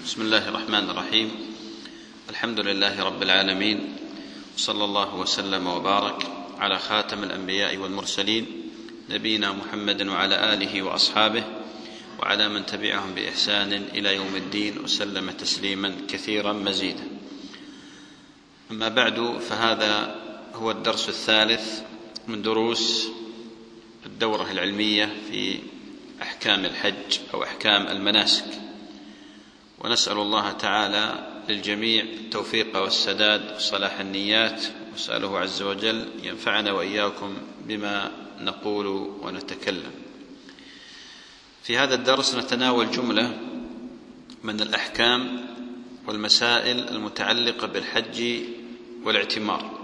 بسم الله الرحمن الرحيم. الحمد لله رب العالمين، صلى الله وسلم وبارك على خاتم الأنبياء والمرسلين نبينا محمد وعلى آله وأصحابه وعلى من تبعهم بإحسان إلى يوم الدين وسلم تسليما كثيرا مزيدا. أما بعد، فهذا هو الدرس الثالث من دروس الدورة العلمية في أحكام الحج أو أحكام المناسك، ونسأل الله تعالى للجميع التوفيق والسداد وصلاح النيات، وأسأله عز وجل ينفعنا وإياكم بما نقول ونتكلم. في هذا الدرس نتناول جملة من الأحكام والمسائل المتعلقة بالحج والاعتمار،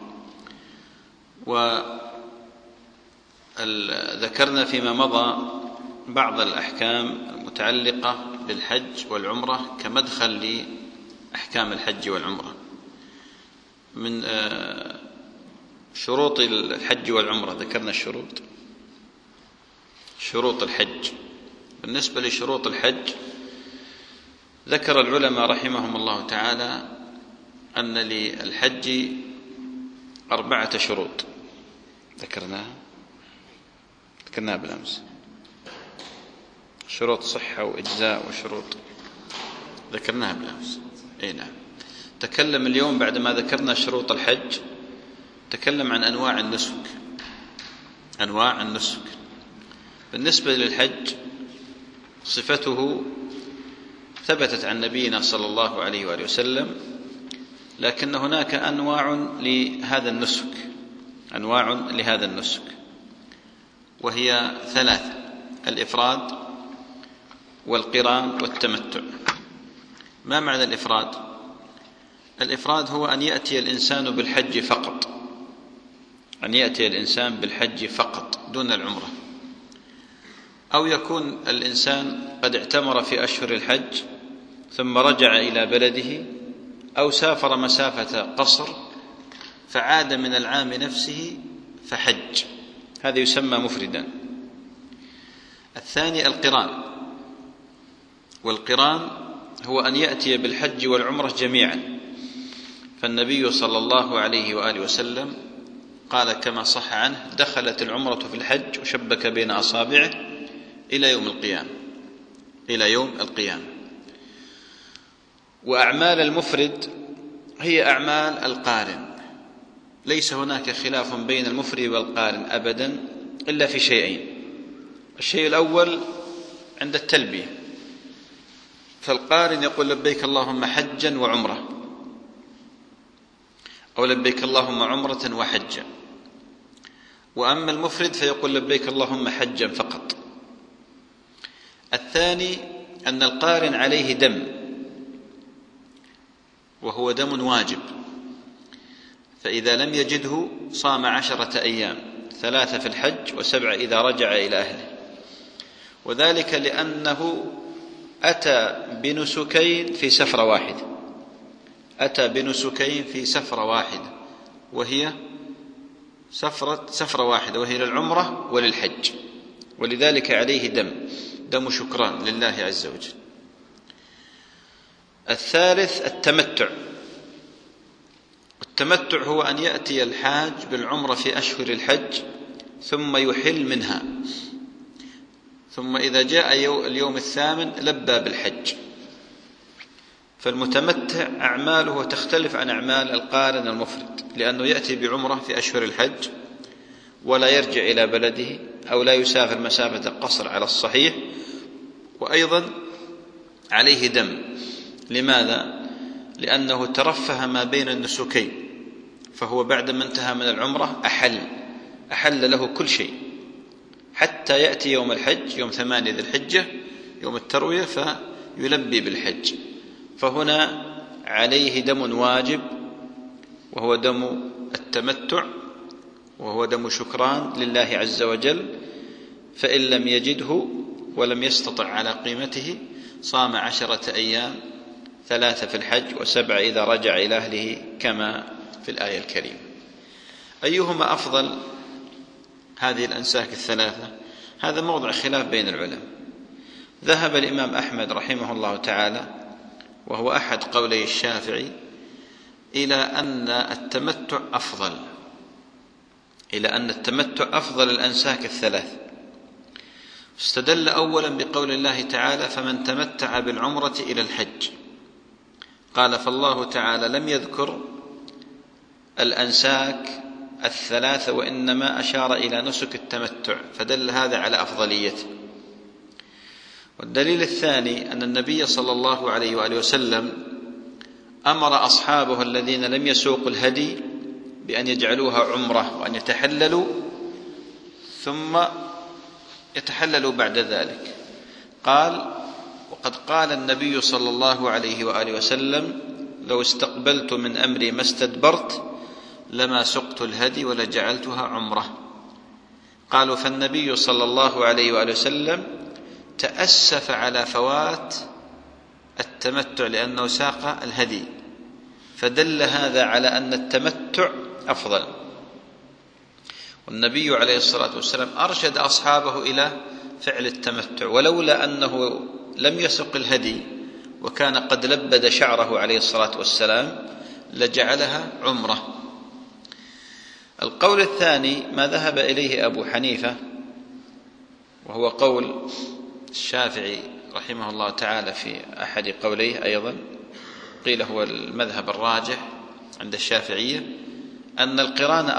وذكرنا فيما مضى بعض الأحكام المتعلقة بالحج والعمرة كمدخل لأحكام الحج والعمرة. من شروط الحج والعمرة ذكرنا شروط الحج. بالنسبة لشروط الحج، ذكر العلماء رحمهم الله تعالى أن للحج 4 شروط ذكرناها بالأمس: شروط صحة وإجزاء وشروط ذكرناها بالأمس. نعم. تكلم اليوم بعد ما ذكرنا شروط الحج، تكلم عن أنواع النسك. بالنسبة للحج، صفته ثبتت عن نبينا صلى الله عليه وآله وسلم، لكن هناك أنواع لهذا النسك، وهي 3: الإفراد والقران والتمتع. ما معنى الإفراد؟ الإفراد هو أن يأتي الإنسان بالحج فقط دون العمرة، أو يكون الإنسان قد اعتمر في أشهر الحج ثم رجع إلى بلده، أو سافر مسافة قصر فعاد من العام نفسه فحج، هذا يسمى مفردا. الثاني القران، والقران هو أن يأتي بالحج والعمرة جميعا، فالنبي صلى الله عليه وآله وسلم قال كما صح عنه: دخلت العمرة في الحج وشبك بين أصابعه إلى يوم القيامة. وأعمال المفرد هي أعمال القارن، ليس هناك خلاف بين المفرد والقارن أبدا إلا في شيئين: الشيء الأول عند التلبية، فالقارن يقول لبيك اللهم حجا وعمرة، أو لبيك اللهم عمرة وحجا. وأما المفرد فيقول لبيك اللهم حجا فقط. الثاني أن القارن عليه دم، وهو دم واجب، فإذا لم يجده صام 10 أيام، 3 في الحج و7 إذا رجع إلى أهله، وذلك لأنه أتى بنسكين في سفرة واحدة، وهي سفرة واحدة، وهي للعمرة وللحج، ولذلك عليه دم شكران لله عز وجل. الثالث التمتع، والتمتع هو أن يأتي الحاج بالعمرة في أشهر الحج ثم يحل منها، ثم إذا جاء اليوم الثامن لبى بالحج. فالمتمتع أعماله تختلف عن أعمال القارن المفرد، لأنه يأتي بعمرة في أشهر الحج ولا يرجع إلى بلده، أو لا يسافر مسافة القصر على الصحيح، وأيضا عليه دم. لماذا؟ لأنه ترفه ما بين النسكين، فهو بعدما انتهى من العمرة أحل له كل شيء حتى يأتي يوم الحج، يوم 8 ذي الحجة، يوم التروية، فيلبي بالحج. فهنا عليه دم واجب، وهو دم التمتع، وهو دم شكران لله عز وجل. فإن لم يجده ولم يستطع على قيمته صام 10 أيام، 3 في الحج و7 إذا رجع إلى أهله، كما في الآية الكريمة. أيهما أفضل هذه الأنساك 3؟ هذا موضع خلاف بين العلماء. ذهب الإمام أحمد رحمه الله تعالى وهو أحد قولي الشافعي، إلى أن التمتع أفضل الأنساك الثلاث. استدل أولا بقول الله تعالى: فمن تمتع بالعمرة إلى الحج. قال: فالله تعالى لم يذكر الأنساك الثلاثة، وإنما أشار إلى نسك التمتع، فدل هذا على أفضليته. والدليل الثاني أن النبي صلى الله عليه وآله وسلم أمر أصحابه الذين لم يسوقوا الهدي بأن يجعلوها عمرة، وأن يتحللوا ثم يتحللوا بعد ذلك. قال: وقد قال النبي صلى الله عليه وآله وسلم: لو استقبلت من أمري ما استدبرت لما سقت الهدي ولجعلتها عمرة. قالوا: فالنبي صلى الله عليه وآله وسلم تأسف على فوات التمتع لأنه ساق الهدي، فدل هذا على أن التمتع أفضل. والنبي عليه الصلاة والسلام أرشد أصحابه إلى فعل التمتع، ولولا أنه لم يسق الهدي وكان قد لبد شعره عليه الصلاة والسلام لجعلها عمرة. القول الثاني ما ذهب إليه أبو حنيفة، وهو قول الشافعي رحمه الله تعالى في أحد قوليه أيضا، قيل هو المذهب الراجح عند الشافعية، أن القران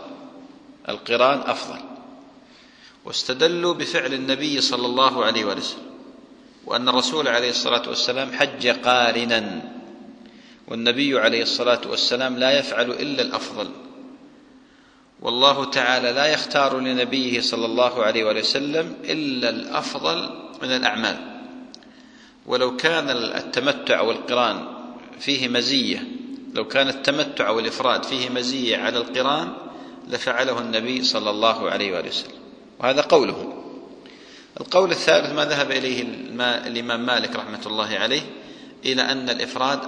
أفضل. واستدلوا بفعل النبي صلى الله عليه وسلم، وأن الرسول عليه الصلاة والسلام حج قارنا، والنبي عليه الصلاة والسلام لا يفعل إلا الأفضل، والله تعالى لا يختار لنبيه صلى الله عليه وسلم إلا الأفضل من الأعمال. ولو كان التمتع والقران فيه مزية، لو كان التمتع والإفراد فيه مزية على القران لفعله النبي صلى الله عليه وسلم، وهذا قوله. القول الثالث ما ذهب إليه الإمام مالك رحمة الله عليه، إلى أن الإفراد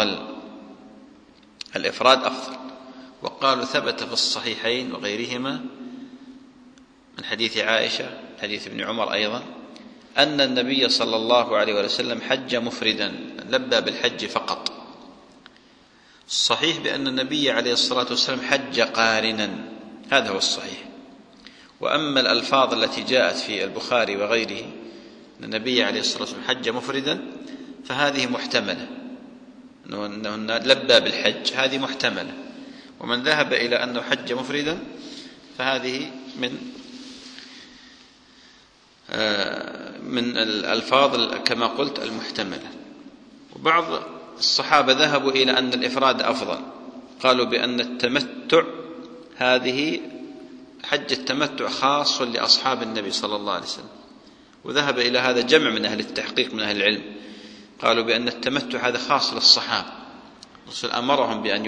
أفضل. وقالوا: ثبت في الصحيحين وغيرهما من حديث عائشة، حديث ابن عمر أيضا، أن النبي صلى الله عليه وسلم حج مفردا، لبى بالحج فقط. الصحيح بأن النبي عليه الصلاة والسلام حج قارنا، هذا هو الصحيح. وأما الألفاظ التي جاءت في البخاري وغيره أن النبي عليه الصلاة والسلام حج مفردا، فهذه محتملة، أنه لبى بالحج، هذه محتملة. ومن ذهب إلى أنه حج مفردا فهذه من الألفاظ كما قلت المحتملة. وبعض الصحابة ذهبوا إلى أن الإفراد أفضل، قالوا بأن التمتع هذه حج التمتع خاص لأصحاب النبي صلى الله عليه وسلم، وذهب إلى هذا جمع من أهل التحقيق من أهل العلم، قالوا بأن التمتع هذا خاص للصحابة، الرسول أمرهم بأن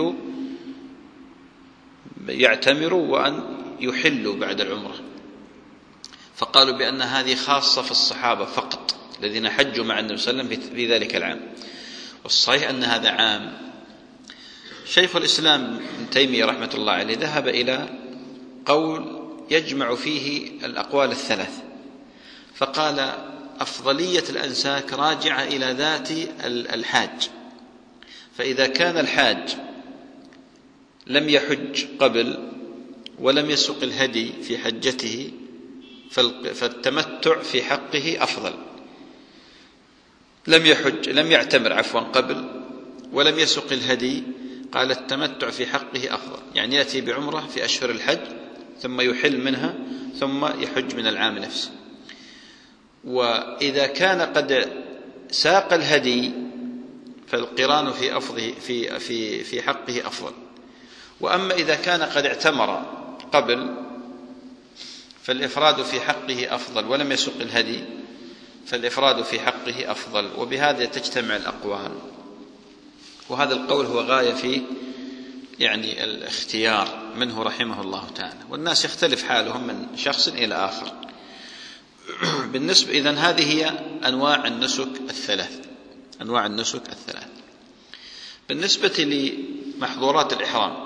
يعتمروا وأن يحلوا بعد العمرة، فقالوا بأن هذه خاصة في الصحابة فقط الذين حجوا مع النبي صلى الله عليه وسلم في ذلك العام. والصحيح أن هذا عام. شيخ الإسلام ابن تيمية رحمة الله عليه ذهب إلى قول يجمع فيه الأقوال الثلاث، فقال: أفضلية الأنساك راجعة إلى ذات الحاج، فإذا كان الحاج لم يحج قبل ولم يسق الهدي في حجته فالتمتع في حقه أفضل. لم يعتمر قبل ولم يسق الهدي، قال التمتع في حقه أفضل، يعني يأتي بعمرة في أشهر الحج ثم يحل منها ثم يحج من العام نفسه. وإذا كان قد ساق الهدي فالقران في حقه أفضل. وأما إذا كان قد اعتمر قبل فالإفراد في حقه أفضل، ولم يسق الهدي فالإفراد في حقه أفضل. وبهذا تجتمع الأقوال، وهذا القول هو غاية في الاختيار منه رحمه الله تعالى، والناس يختلف حالهم من شخص إلى آخر. بالنسبة إذن هذه هي أنواع النسك الثلاث. بالنسبة لمحظورات الإحرام،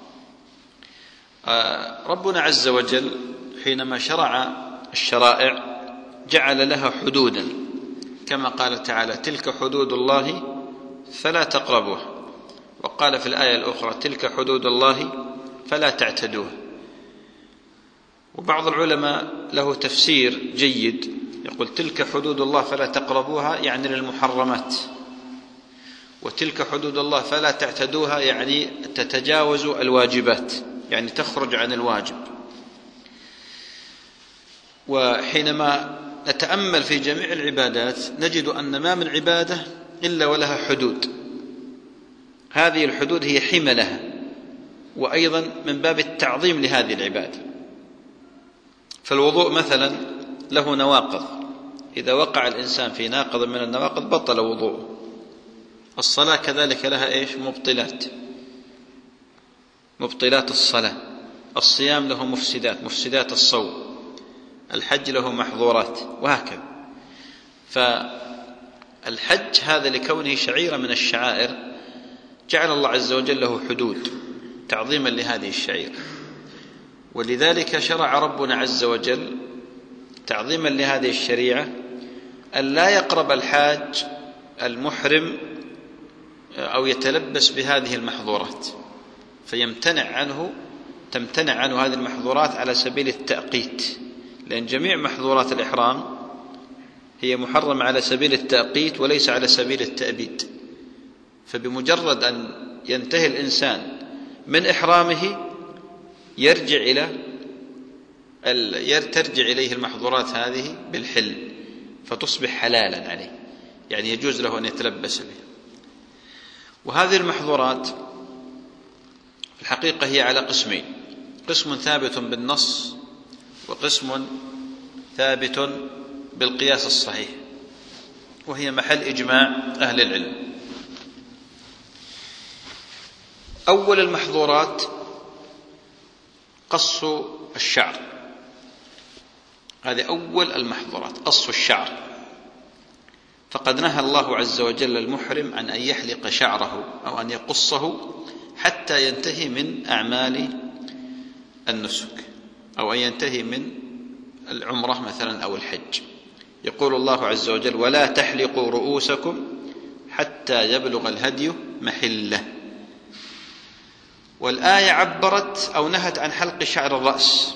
ربنا عز وجل حينما شرع الشرائع جعل لها حدودا، كما قال تعالى: تلك حدود الله فلا تقربوها. وقال في الآية الأخرى تلك حدود الله فلا تعتدوها. وبعض العلماء له تفسير جيد يقول تلك حدود الله فلا تقربوها يعني للمحرمات، وتلك حدود الله فلا تعتدوها يعني تتجاوز الواجبات، يعني تخرج عن الواجب. وحينما نتأمل في جميع العبادات نجد أن ما من عبادة إلا ولها حدود، هذه الحدود هي حمى لها، وأيضا من باب التعظيم لهذه العبادة. فالوضوء مثلا له نواقض، إذا وقع الإنسان في ناقض من النواقض بطل وضوءه. الصلاة كذلك لها مبطلات الصلاة. الصيام له مفسدات الصوم. الحج له محظورات، وهكذا. فالحج هذا لكونه شعيرة من الشعائر جعل الله عز وجل له حدود تعظيما لهذه الشعيرة، ولذلك شرع ربنا عز وجل تعظيما لهذه الشريعة أن لا يقرب الحاج المحرم أو يتلبس بهذه المحظورات، تمتنع عنه هذه المحظورات على سبيل التأقيت، لأن جميع محظورات الإحرام هي محرمة على سبيل التأقيت وليس على سبيل التأبيد. فبمجرد أن ينتهي الإنسان من إحرامه ترجع إليه المحظورات هذه بالحل، فتصبح حلالا عليه، يعني يجوز له أن يتلبس بها. وهذه المحظورات في الحقيقة هي على قسمين: قسم ثابت بالنص، وقسم ثابت بالقياس الصحيح، وهي محل إجماع أهل العلم. أول المحظورات قص الشعر، هذه أول المحظورات، قص الشعر. فقد نهى الله عز وجل المحرم عن أن يحلق شعره أو أن يقصه حتى ينتهي من أعمال النسك، أو أن ينتهي من العمرة مثلا أو الحج. يقول الله عز وجل: ولا تحلقوا رؤوسكم حتى يبلغ الهدي محله. والآية عبرت أو نهت عن حلق شعر الرأس،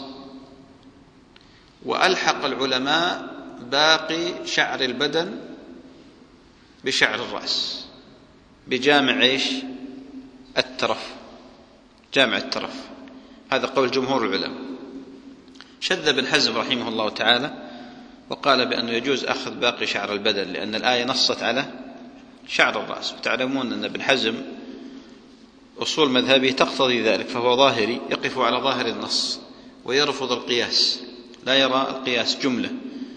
وألحق العلماء باقي شعر البدن بشعر الرأس بجامع جامع الترف. هذا قول جمهور العلماء. شذ ابن حزم رحمه الله تعالى وقال بأنه يجوز أخذ باقي شعر البدن، لأن الآية نصت على شعر الرأس. وتعلمون أن ابن حزم أصول مذهبه تقتضي ذلك، فهو ظاهري يقف على ظاهر النص ويرفض القياس، لا يرى القياس جملة.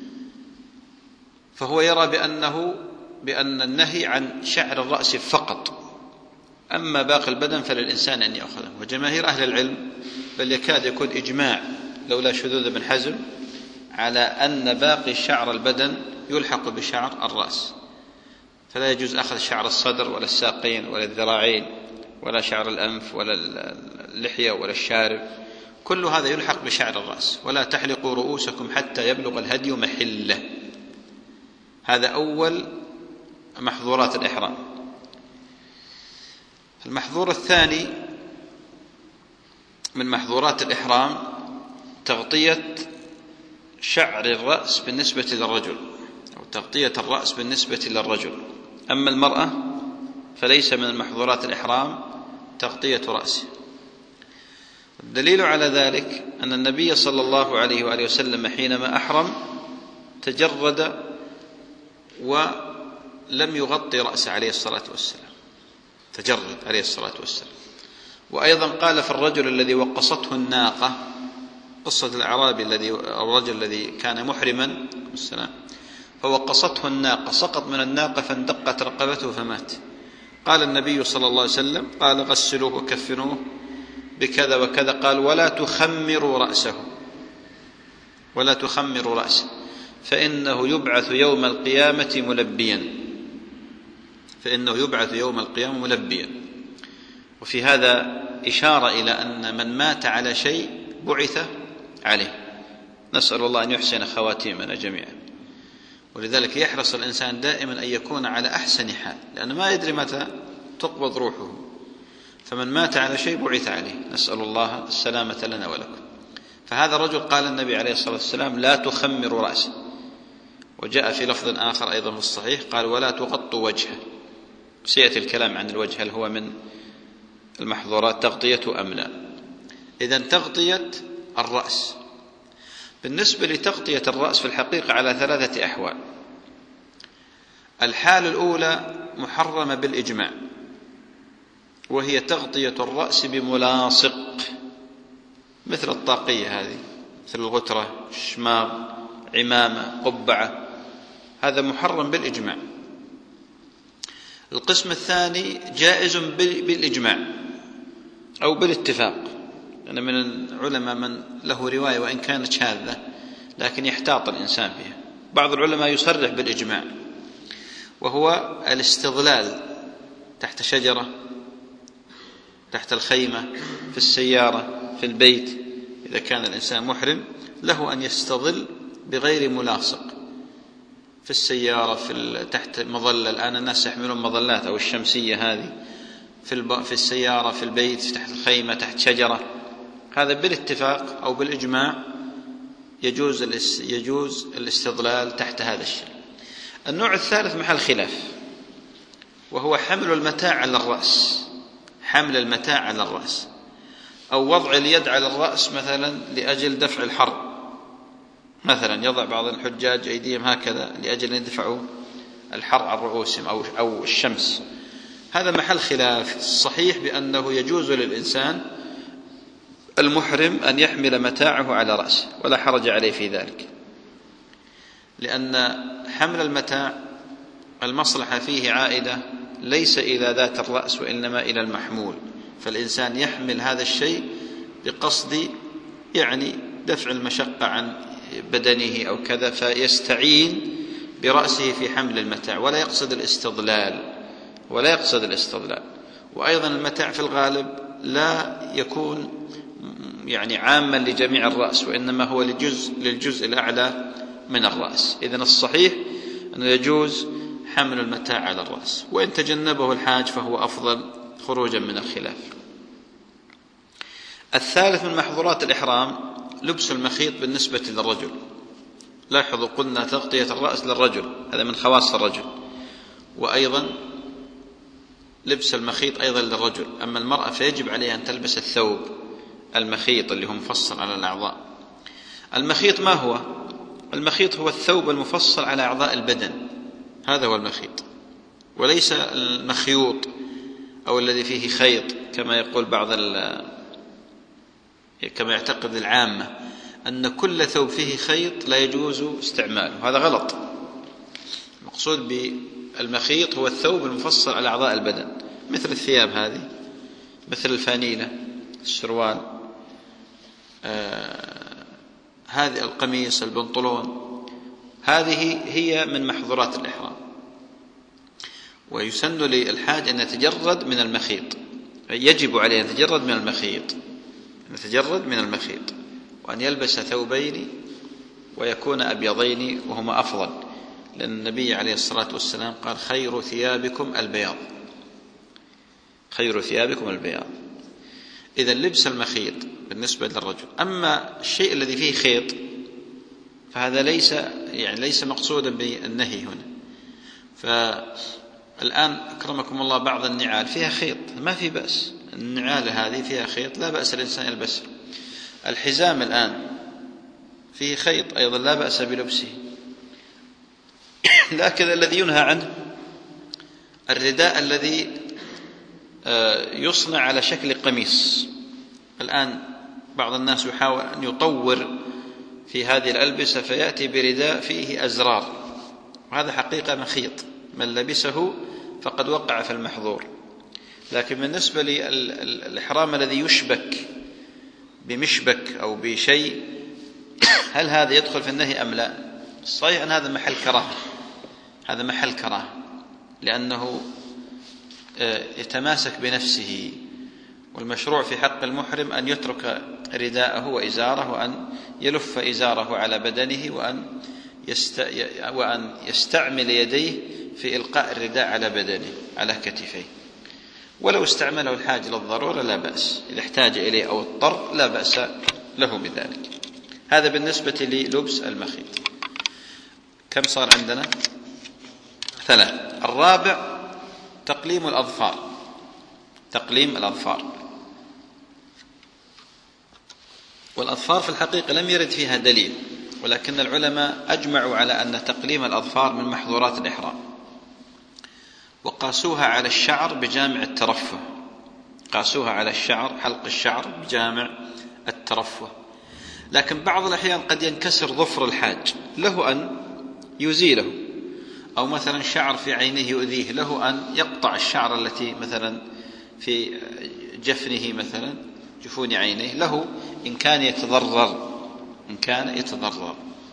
فهو يرى بأن النهي عن شعر الرأس فقط، أما باقي البدن فللإنسان أن يأخذه. وجماهير أهل العلم بل يكاد يكون إجماع لولا شذوذ ابن حزم على أن باقي شعر البدن يلحق بشعر الرأس، فلا يجوز أخذ شعر الصدر ولا الساقين ولا الذراعين ولا شعر الأنف ولا اللحية ولا الشارب، كل هذا يلحق بشعر الرأس. ولا تحلقوا رؤوسكم حتى يبلغ الهدي محله. هذا أول محظورات الإحرام. المحظور الثاني من محظورات الإحرام تغطية شعر الرأس بالنسبة للرجل، أو تغطية الرأس بالنسبة للرجل. أما المرأة فليس من محظورات الإحرام تغطية رأسه. الدليل على ذلك أن النبي صلى الله عليه وآله وسلم حينما أحرم تجرد ولم يغطي رأسه عليه الصلاة والسلام، تجرد عليه الصلاة والسلام. وأيضا قال في الرجل الذي وقصته الناقة، قصة الأعرابي الرجل الذي كان محرما والسلام، فوقصته الناقة، سقط من الناقة فاندقت رقبته فمات. قال النبي صلى الله عليه وسلم قال: غسلوه وكفنوه بكذا وكذا. قال: ولا تخمروا رأسه فإنه يبعث يوم القيامة ملبيا. وفي هذا إشارة إلى أن من مات على شيء بعث عليه. نسأل الله أن يحسن خواتيمنا جميعا. ولذلك يحرص الإنسان دائما أن يكون على أحسن حال، لأنه ما يدري متى تقبض روحه، فمن مات على شيء بعث عليه، نسأل الله السلامة لنا ولكم. فهذا الرجل قال النبي عليه الصلاة والسلام: لا تخمر رأسه. وجاء في لفظ آخر أيضا في الصحيح قال: ولا تغطوا وجهه. سيأتي الكلام عن الوجه، هل هو من المحظورات تغطيته أم لا. إذن تغطية الرأس. بالنسبة لتغطية الرأس في الحقيقة على 3 أحوال. الحال الأولى محرمة بالإجماع، وهي تغطية الرأس بملاصق، مثل الطاقية هذه، مثل الغترة، الشماغ، عمامة، قبعة، هذا محرم بالإجماع. القسم الثاني جائز بالإجماع أو بالاتفاق، لأن من العلماء من له رواية وإن كانت شاذة لكن يحتاط الإنسان فيها. بعض العلماء يصرح بالإجماع، وهو الاستظلال تحت شجرة، تحت الخيمة، في السيارة، في البيت. إذا كان الإنسان محرم له أن يستظل بغير ملاصق، في السيارة، تحت مظلة. الآن الناس يحملون مظلات أو الشمسية هذه، في السيارة، في البيت، تحت الخيمة، تحت شجرة. هذا بالاتفاق أو بالإجماع يجوز الاستظلال تحت هذا الشيء. النوع الثالث محل خلاف، وهو حمل المتاع على الرأس، حمل المتاع على الرأس، أو وضع اليد على الرأس مثلا لأجل دفع الحر. مثلا يضع بعض الحجاج أيديهم هكذا لأجل أن يدفعوا الحر عن رؤوسهم أو الشمس. هذا محل خلاف. الصحيح بأنه يجوز للإنسان المحرم أن يحمل متاعه على رأسه، ولا حرج عليه في ذلك، لأن حمل المتاع المصلحة فيه عائدة ليس إلى ذات الرأس وإنما إلى المحمول. فالإنسان يحمل هذا الشيء بقصد دفع المشقة عن بدنه أو كذا، فيستعين برأسه في حمل المتاع، ولا يقصد الاستظلال. وأيضا المتاع في الغالب لا يكون عاما لجميع الرأس، وإنما هو للجزء الأعلى من الرأس. إذن الصحيح أنه يجوز حمل المتاع على الرأس، وإن تجنبه الحاج فهو أفضل خروجا من الخلاف. الثالث من محظورات الإحرام لبس المخيط بالنسبة للرجل. لاحظوا قلنا تغطية الرأس للرجل، هذا من خواص الرجل، وأيضا لبس المخيط أيضا للرجل. أما المرأة فيجب عليها أن تلبس الثوب المخيط اللي هو مفصل على الأعضاء. المخيط ما هو؟ المخيط هو الثوب المفصل على أعضاء البدن، هذا هو المخيط، وليس المخيوط أو الذي فيه خيط كما يقول كما يعتقد العامة أن كل ثوب فيه خيط لا يجوز استعماله. هذا غلط. المقصود بالمخيط هو الثوب المفصل على أعضاء البدن، مثل الثياب هذه، مثل الفانيلة، السروال، هذه القميص، البنطلون، هذه هي من محظورات الإحرام. ويسن للحاج أن يتجرد من المخيط، يجب عليه أن يتجرد من المخيط، وأن يلبس ثوبين ويكون أبيضين وهما أفضل، لأن النبي عليه الصلاة والسلام قال: خير ثيابكم البياض. إذن لبس المخيط بالنسبة للرجل. أما الشيء الذي فيه خيط فهذا ليس مقصودا بالنهي هنا. فالآن أكرمكم الله بعض النعال فيها خيط، ما في بأس، النعال هذه فيها خيط لا بأس الإنسان يلبسها. الحزام الآن فيه خيط أيضا لا بأس بلبسه. لكن الذي ينهى عنه الرداء الذي يصنع على شكل قميص. الآن بعض الناس يحاول أن يطور في هذه الألبسة فيأتي برداء فيه أزرار، وهذا حقيقة مخيط، من لبسه فقد وقع في المحظور. لكن بالنسبة للإحرام الذي يشبك بمشبك أو بشيء، هل هذا يدخل في النهي أم لا؟ الصحيح أن هذا محل كراهة، لأنه يتماسك بنفسه، والمشروع في حق المحرم أن يترك رداءه وإزاره، وأن يلف إزاره على بدنه، وأن وأن يستعمل يديه في إلقاء الرداء على بدنه على كتفيه. ولو استعمله الحاج للضرورة لا بأس، إذا احتاج إليه أو اضطر لا بأس له بذلك. هذا بالنسبة للبس المخيط. كم صار عندنا؟ 3. الرابع تقليم الأظفار. تقليم الأظفار، والأظفار في الحقيقة لم يرد فيها دليل، ولكن العلماء أجمعوا على أن تقليم الأظفار من محظورات الإحرام، وقاسوها على الشعر بجامع الترفه. قاسوها على الشعر، حلق الشعر بجامع الترفه. لكن بعض الأحيان قد ينكسر ظفر الحاج، له أن يزيله، أو مثلا شعر في عينه يؤذيه، له أن يقطع الشعر التي مثلا في جفنه، مثلا جفون عينيه، له إن كان يتضرر.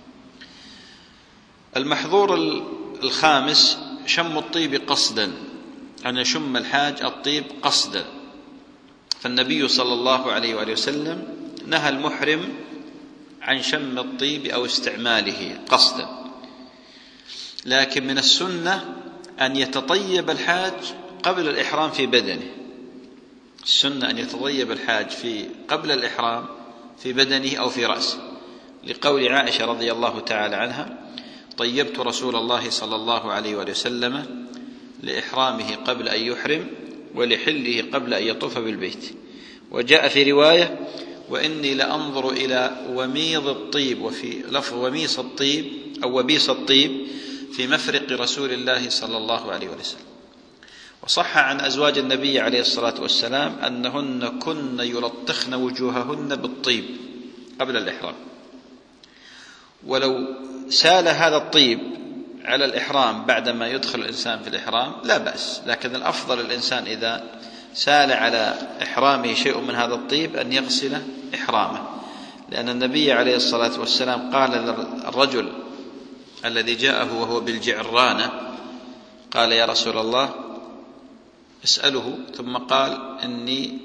المحظور الخامس شم الطيب قصدا، أن يشم الحاج الطيب قصدا. فالنبي صلى الله عليه وآله وسلم نهى المحرم عن شم الطيب أو استعماله قصدا، لكن من السنة أن يتطيب الحاج قبل الإحرام في بدنه. السنة أن يتطيب الحاج قبل الإحرام في بدنه أو في رأسه، لقول عائشة رضي الله تعالى عنها: طيبت رسول الله صلى الله عليه وآله وسلم لإحرامه قبل أن يحرم، ولحله قبل أن يطوف بالبيت. وجاء في رواية: وإني لأنظر إلى وميض الطيب، وفي لفظ وميص الطيب أو وبيص الطيب، في مفرق رسول الله صلى الله عليه وسلم. وصح عن أزواج النبي عليه الصلاة والسلام أنهن كن يلطخن وجوههن بالطيب قبل الإحرام. ولو سال هذا الطيب على الإحرام بعدما يدخل الإنسان في الإحرام لا بأس، لكن الأفضل الإنسان إذا سال على إحرامه شيء من هذا الطيب أن يغسل إحرامه، لأن النبي عليه الصلاة والسلام قال للرجل الذي جاءه وهو بالجعرانة، قال: يا رسول الله اسأله. ثم قال: إني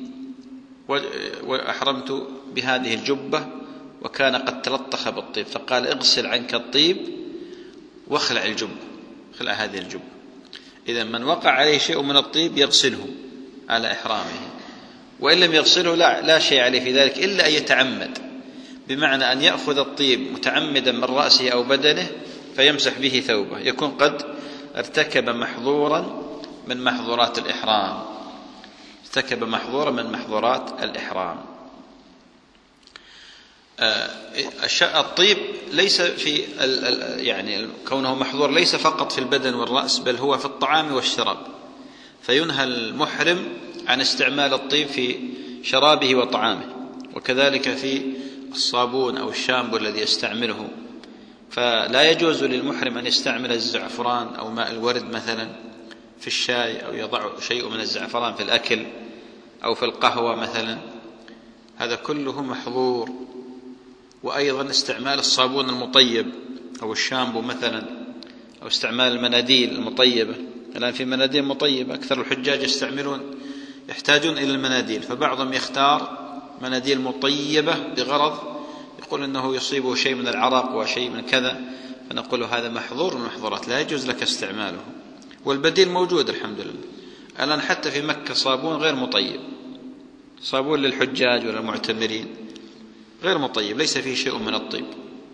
أحرمت بهذه الجبة وكان قد تلطخ بالطيب، فقال: اغسل عنك الطيب واخلع الجبة، خلع هذه الجبة. إذا من وقع عليه شيء من الطيب يغسله على إحرامه، وإن لم يغسله لا شيء عليه في ذلك إلا أن يتعمد، بمعنى أن يأخذ الطيب متعمدا من رأسه أو بدنه فيمسح به ثوبه، يكون قد ارتكب محظورا من محظورات الإحرام. ارتكب محظورا من محظورات الإحرام. الطيب ليس في يعني كونه محظور ليس فقط في البدن والرأس، بل هو في الطعام والشراب، فينهى المحرم عن استعمال الطيب في شرابه وطعامه، وكذلك في الصابون أو الشامبو الذي يستعمله. فلا يجوز للمحرم أن يستعمل الزعفران أو ماء الورد مثلا في الشاي، أو يضع شيء من الزعفران في الأكل أو في القهوة مثلا، هذا كله محظور. وأيضا استعمال الصابون المطيب أو الشامبو مثلا، أو استعمال المناديل المطيبة. الآن في مناديل مطيبة، أكثر الحجاج يحتاجون إلى المناديل، فبعضهم يختار مناديل مطيبة بغرض يقول أنه يصيبه شيء من العرق وشيء من كذا، فنقول هذا محظور من المحظورات لا يجوز لك استعماله. والبديل موجود الحمد لله الآن، حتى في مكة صابون غير مطيب، صابون للحجاج وللمعتمرين غير مطيب، ليس فيه شيء من الطيب.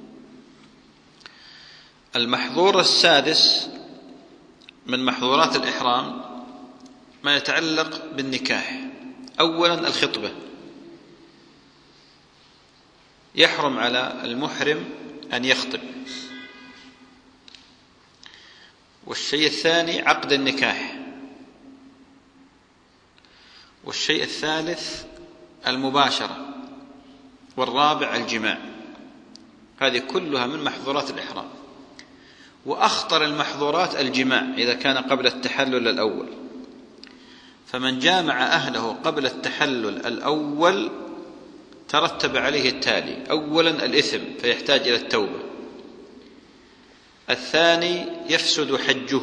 المحظور السادس من محظورات الإحرام ما يتعلق بالنكاح. أولا الخطبة، يحرم على المحرم أن يخطب. والشيء الثاني عقد النكاح. والشيء الثالث المباشرة. والرابع الجماع. هذه كلها من محظورات الإحرام. وأخطر المحظورات الجماع إذا كان قبل التحلل الأول، فمن جامع أهله قبل التحلل الأول ترتب عليه التالي: أولا الإثم فيحتاج إلى التوبة، الثاني يفسد حجه،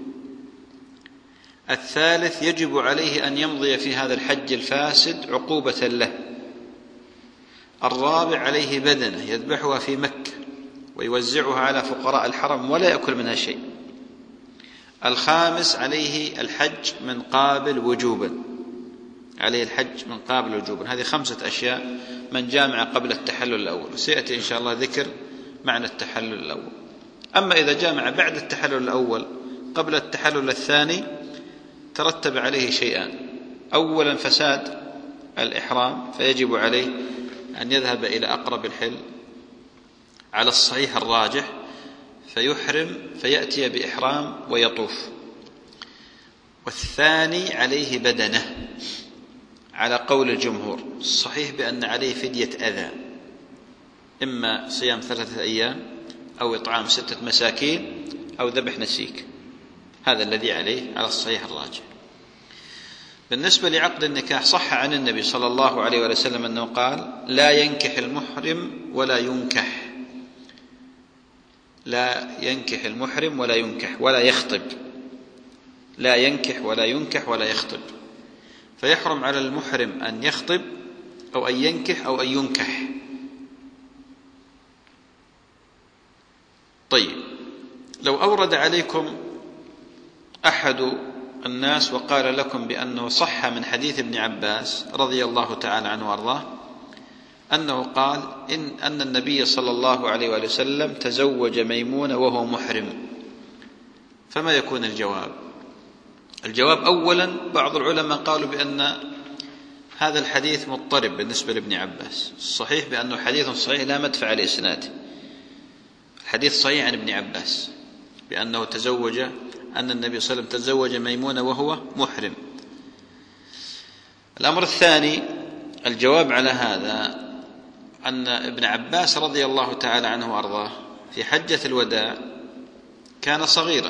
الثالث يجب عليه أن يمضي في هذا الحج الفاسد عقوبة له، الرابع عليه بدنة يذبحها في مكة ويوزعها على فقراء الحرم ولا يأكل منها شيء. الخامس عليه الحج من قابل وجوبا، عليه الحج من قابل وجوبا. هذه 5 أشياء من جامع قبل التحلل الأول، وسيأتي إن شاء الله ذكر معنى التحلل الأول. أما إذا جامع بعد التحلل الأول قبل التحلل الثاني ترتب عليه شيئان: أولا فساد الإحرام، فيجب عليه أن يذهب إلى أقرب الحل على الصحيح الراجح فيحرم فيأتي بإحرام ويطوف. والثاني عليه بدنه على قول الجمهور، الصحيح بأن عليه فدية أذى، إما صيام 3 أيام أو إطعام 6 مساكين أو ذبح نسيك، هذا الذي عليه على الصحيح الراجح. بالنسبة لعقد النكاح صح عن النبي صلى الله عليه وسلم أنه قال: لا ينكح المحرم ولا ينكح، لا ينكح المحرم ولا ينكح ولا يخطب، لا ينكح ولا ينكح ولا يخطب، فيحرم على المحرم أن يخطب أو أن ينكح أو أن ينكح. طيب، لو أورد عليكم أحد الناس وقال لكم بأنه صح من حديث ابن عباس رضي الله تعالى عنه وارضاه أنه قال أن النبي صلى الله عليه وسلم تزوج ميمونة وهو محرم، فما يكون الجواب؟ الجواب أولا بعض العلماء قالوا بأن هذا الحديث مضطرب بالنسبة لابن عباس، الصحيح بأنه حديث صحيح لا مدفع لإسناده، الحديث صحيح عن ابن عباس بأنه تزوج، أن النبي صلى الله عليه وسلم تزوج ميمونة وهو محرم. الأمر الثاني الجواب على هذا أن ابن عباس رضي الله تعالى عنه وأرضاه في حجة الوداع كان صغيرا،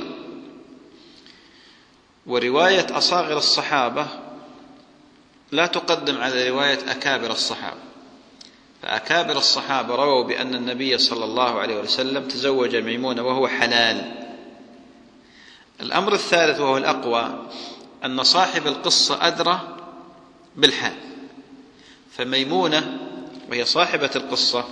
ورواية أصاغر الصحابة لا تقدم على رواية أكابر الصحابة، فأكابر الصحابة رووا بأن النبي صلى الله عليه وسلم تزوج ميمونة وهو حلال. الأمر الثالث وهو الأقوى أن صاحب القصة أدرى بالحال، فميمونة وهي صاحبة القصة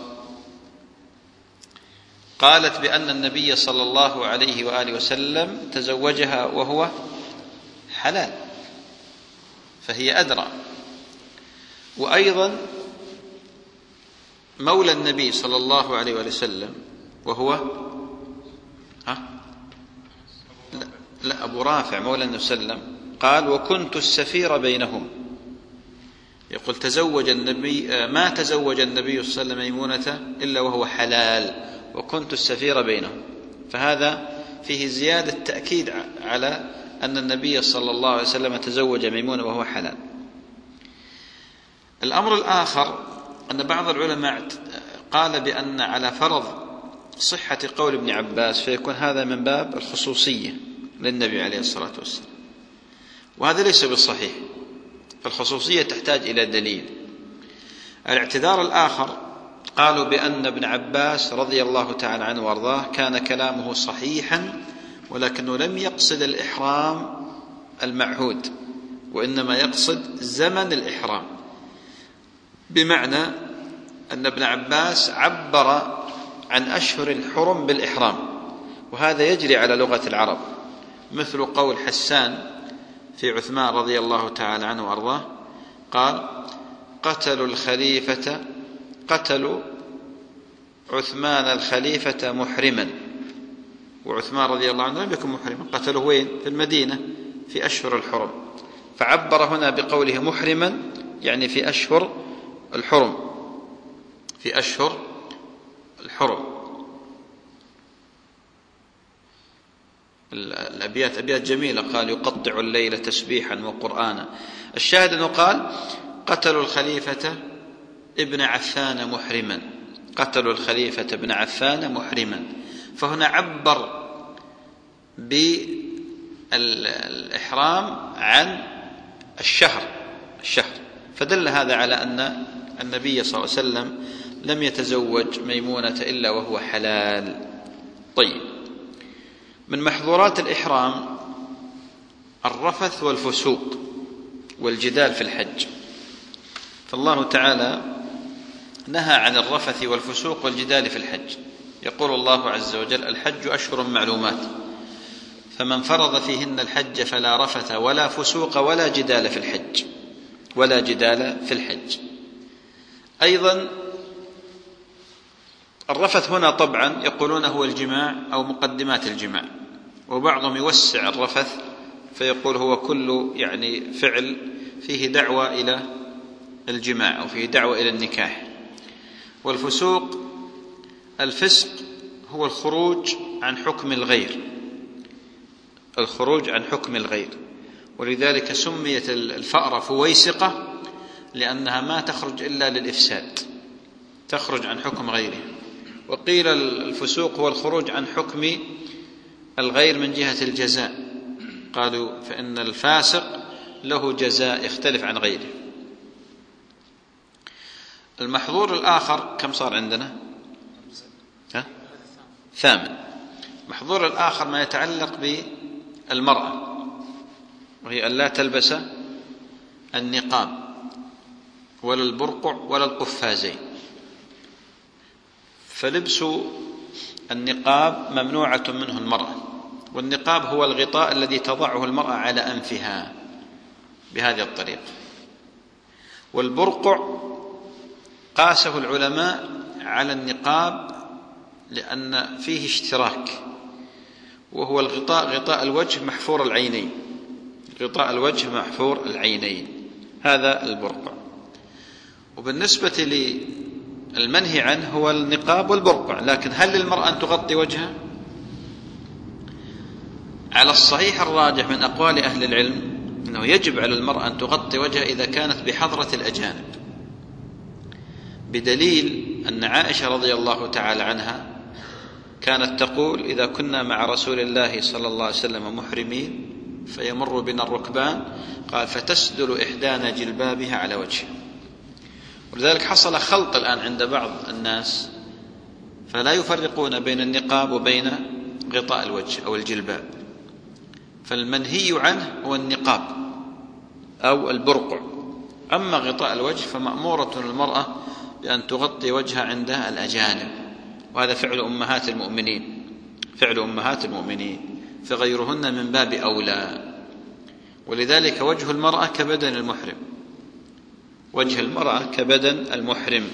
قالت بأن النبي صلى الله عليه وآله وسلم تزوجها وهو حلال، فهي أدرى. وأيضا مولى النبي صلى الله عليه وسلم وهو لا أبو رافع مولى النبي صلى الله عليه وسلم قال: وكنت السفير بينهم، يقول تزوج النبي ما تزوج النبي صلى الله عليه وسلم ميمونة إلا وهو حلال، وكنت السفير بينهم، فهذا فيه زيادة تأكيد على أن النبي صلى الله عليه وسلم تزوج ميمونة وهو حلال. الأمر الآخر أن بعض العلماء قال بأن على فرض صحة قول ابن عباس فيكون هذا من باب الخصوصية للنبي عليه الصلاة والسلام، وهذا ليس بالصحيح، فالخصوصية تحتاج إلى دليل. الاعتذار الآخر قالوا بأن ابن عباس رضي الله تعالى عنه وارضاه كان كلامه صحيحا، ولكنه لم يقصد الإحرام المعهود، وإنما يقصد زمن الإحرام، بمعنى أن ابن عباس عبر عن أشهر الحرم بالإحرام، وهذا يجري على لغة العرب، مثل قول حسان في عثمان رضي الله تعالى عنه وارضاه قال: قتلوا عثمان الخليفة محرما، وعثمان رضي الله عنه لم يكن محرما، قتلوه وين؟ في المدينة في أشهر الحرم، فعبر هنا بقوله محرما يعني في أشهر الحرم، في أشهر الحرم. الأبيات أبيات جميلة، قال: يقطع الليل تسبيحا وقرآنا. الشاهد أنه قال: قتلوا الخليفة ابن عفان محرما، قتلوا الخليفة ابن عفان محرما، فهنا عبر بالإحرام عن الشهر، فدل هذا على أن النبي صلى الله عليه وسلم لم يتزوج ميمونة إلا وهو حلال. طيب، من محظورات الإحرام الرفث والفسوق والجدال في الحج، فالله تعالى نهى عن الرفث والفسوق والجدال في الحج، يقول الله عز وجل: الحج أشهر معلومات، فمن فرض فيهن الحج فلا رفث ولا فسوق ولا جدال في الحج، ولا جدال في الحج. أيضا الرفث هنا طبعا يقولون هو الجماع أو مقدمات الجماع، وبعضهم يوسع الرفث فيقول هو كل فعل فيه دعوة إلى الجماع أو فيه دعوة إلى النكاح. والفسوق، الفسق هو الخروج عن حكم الغير، الخروج عن حكم الغير، ولذلك سميت الفأرة فويسقة لأنها ما تخرج إلا للإفساد، تخرج عن حكم غيره. وقيل الفسوق هو الخروج عن حكم الغير من جهة الجزاء، قالوا فإن الفاسق له جزاء يختلف عن غيره. المحظور الآخر كم صار عندنا؟ ثامن. المحظور الآخر ما يتعلق بالمرأة، وهي أن لا تلبس النقاب ولا البرقع ولا القفازين. فلبس النقاب ممنوعة منه المرأة، والنقاب هو الغطاء الذي تضعه المرأة على أنفها بهذه الطريقة. والبرقع قاسه العلماء على النقاب لأن فيه اشتراك، وهو الغطاء، غطاء الوجه محفور العينين، غطاء الوجه محفور العينين، هذا البرقع. وبالنسبة للمنهي عنه هو النقاب والبرقع. لكن هل للمرأة أن تغطي وجهها؟ على الصحيح الراجح من أقوال أهل العلم أنه يجب على المرأة أن تغطي وجهها إذا كانت بحضرة الأجانب، بدليل أن عائشة رضي الله تعالى عنها كانت تقول: إذا كنا مع رسول الله صلى الله عليه وسلم محرمين فيمر بنا الركبان، قال: فتسدل إحدانا جلبابها على وجهها. ولذلك حصل خلط الآن عند بعض الناس، فلا يفرقون بين النقاب وبين غطاء الوجه أو الجلباب. فالمنهي عنه هو النقاب أو البرقع، أما غطاء الوجه فمأمورة المرأة بأن تغطي وجهها عند الأجانب، وهذا فعل أمهات المؤمنين، فعل أمهات المؤمنين، فغيرهن من باب أولى. ولذلك وجه المرأة كبدن المحرم، وجه المرأة كبدن المحرم.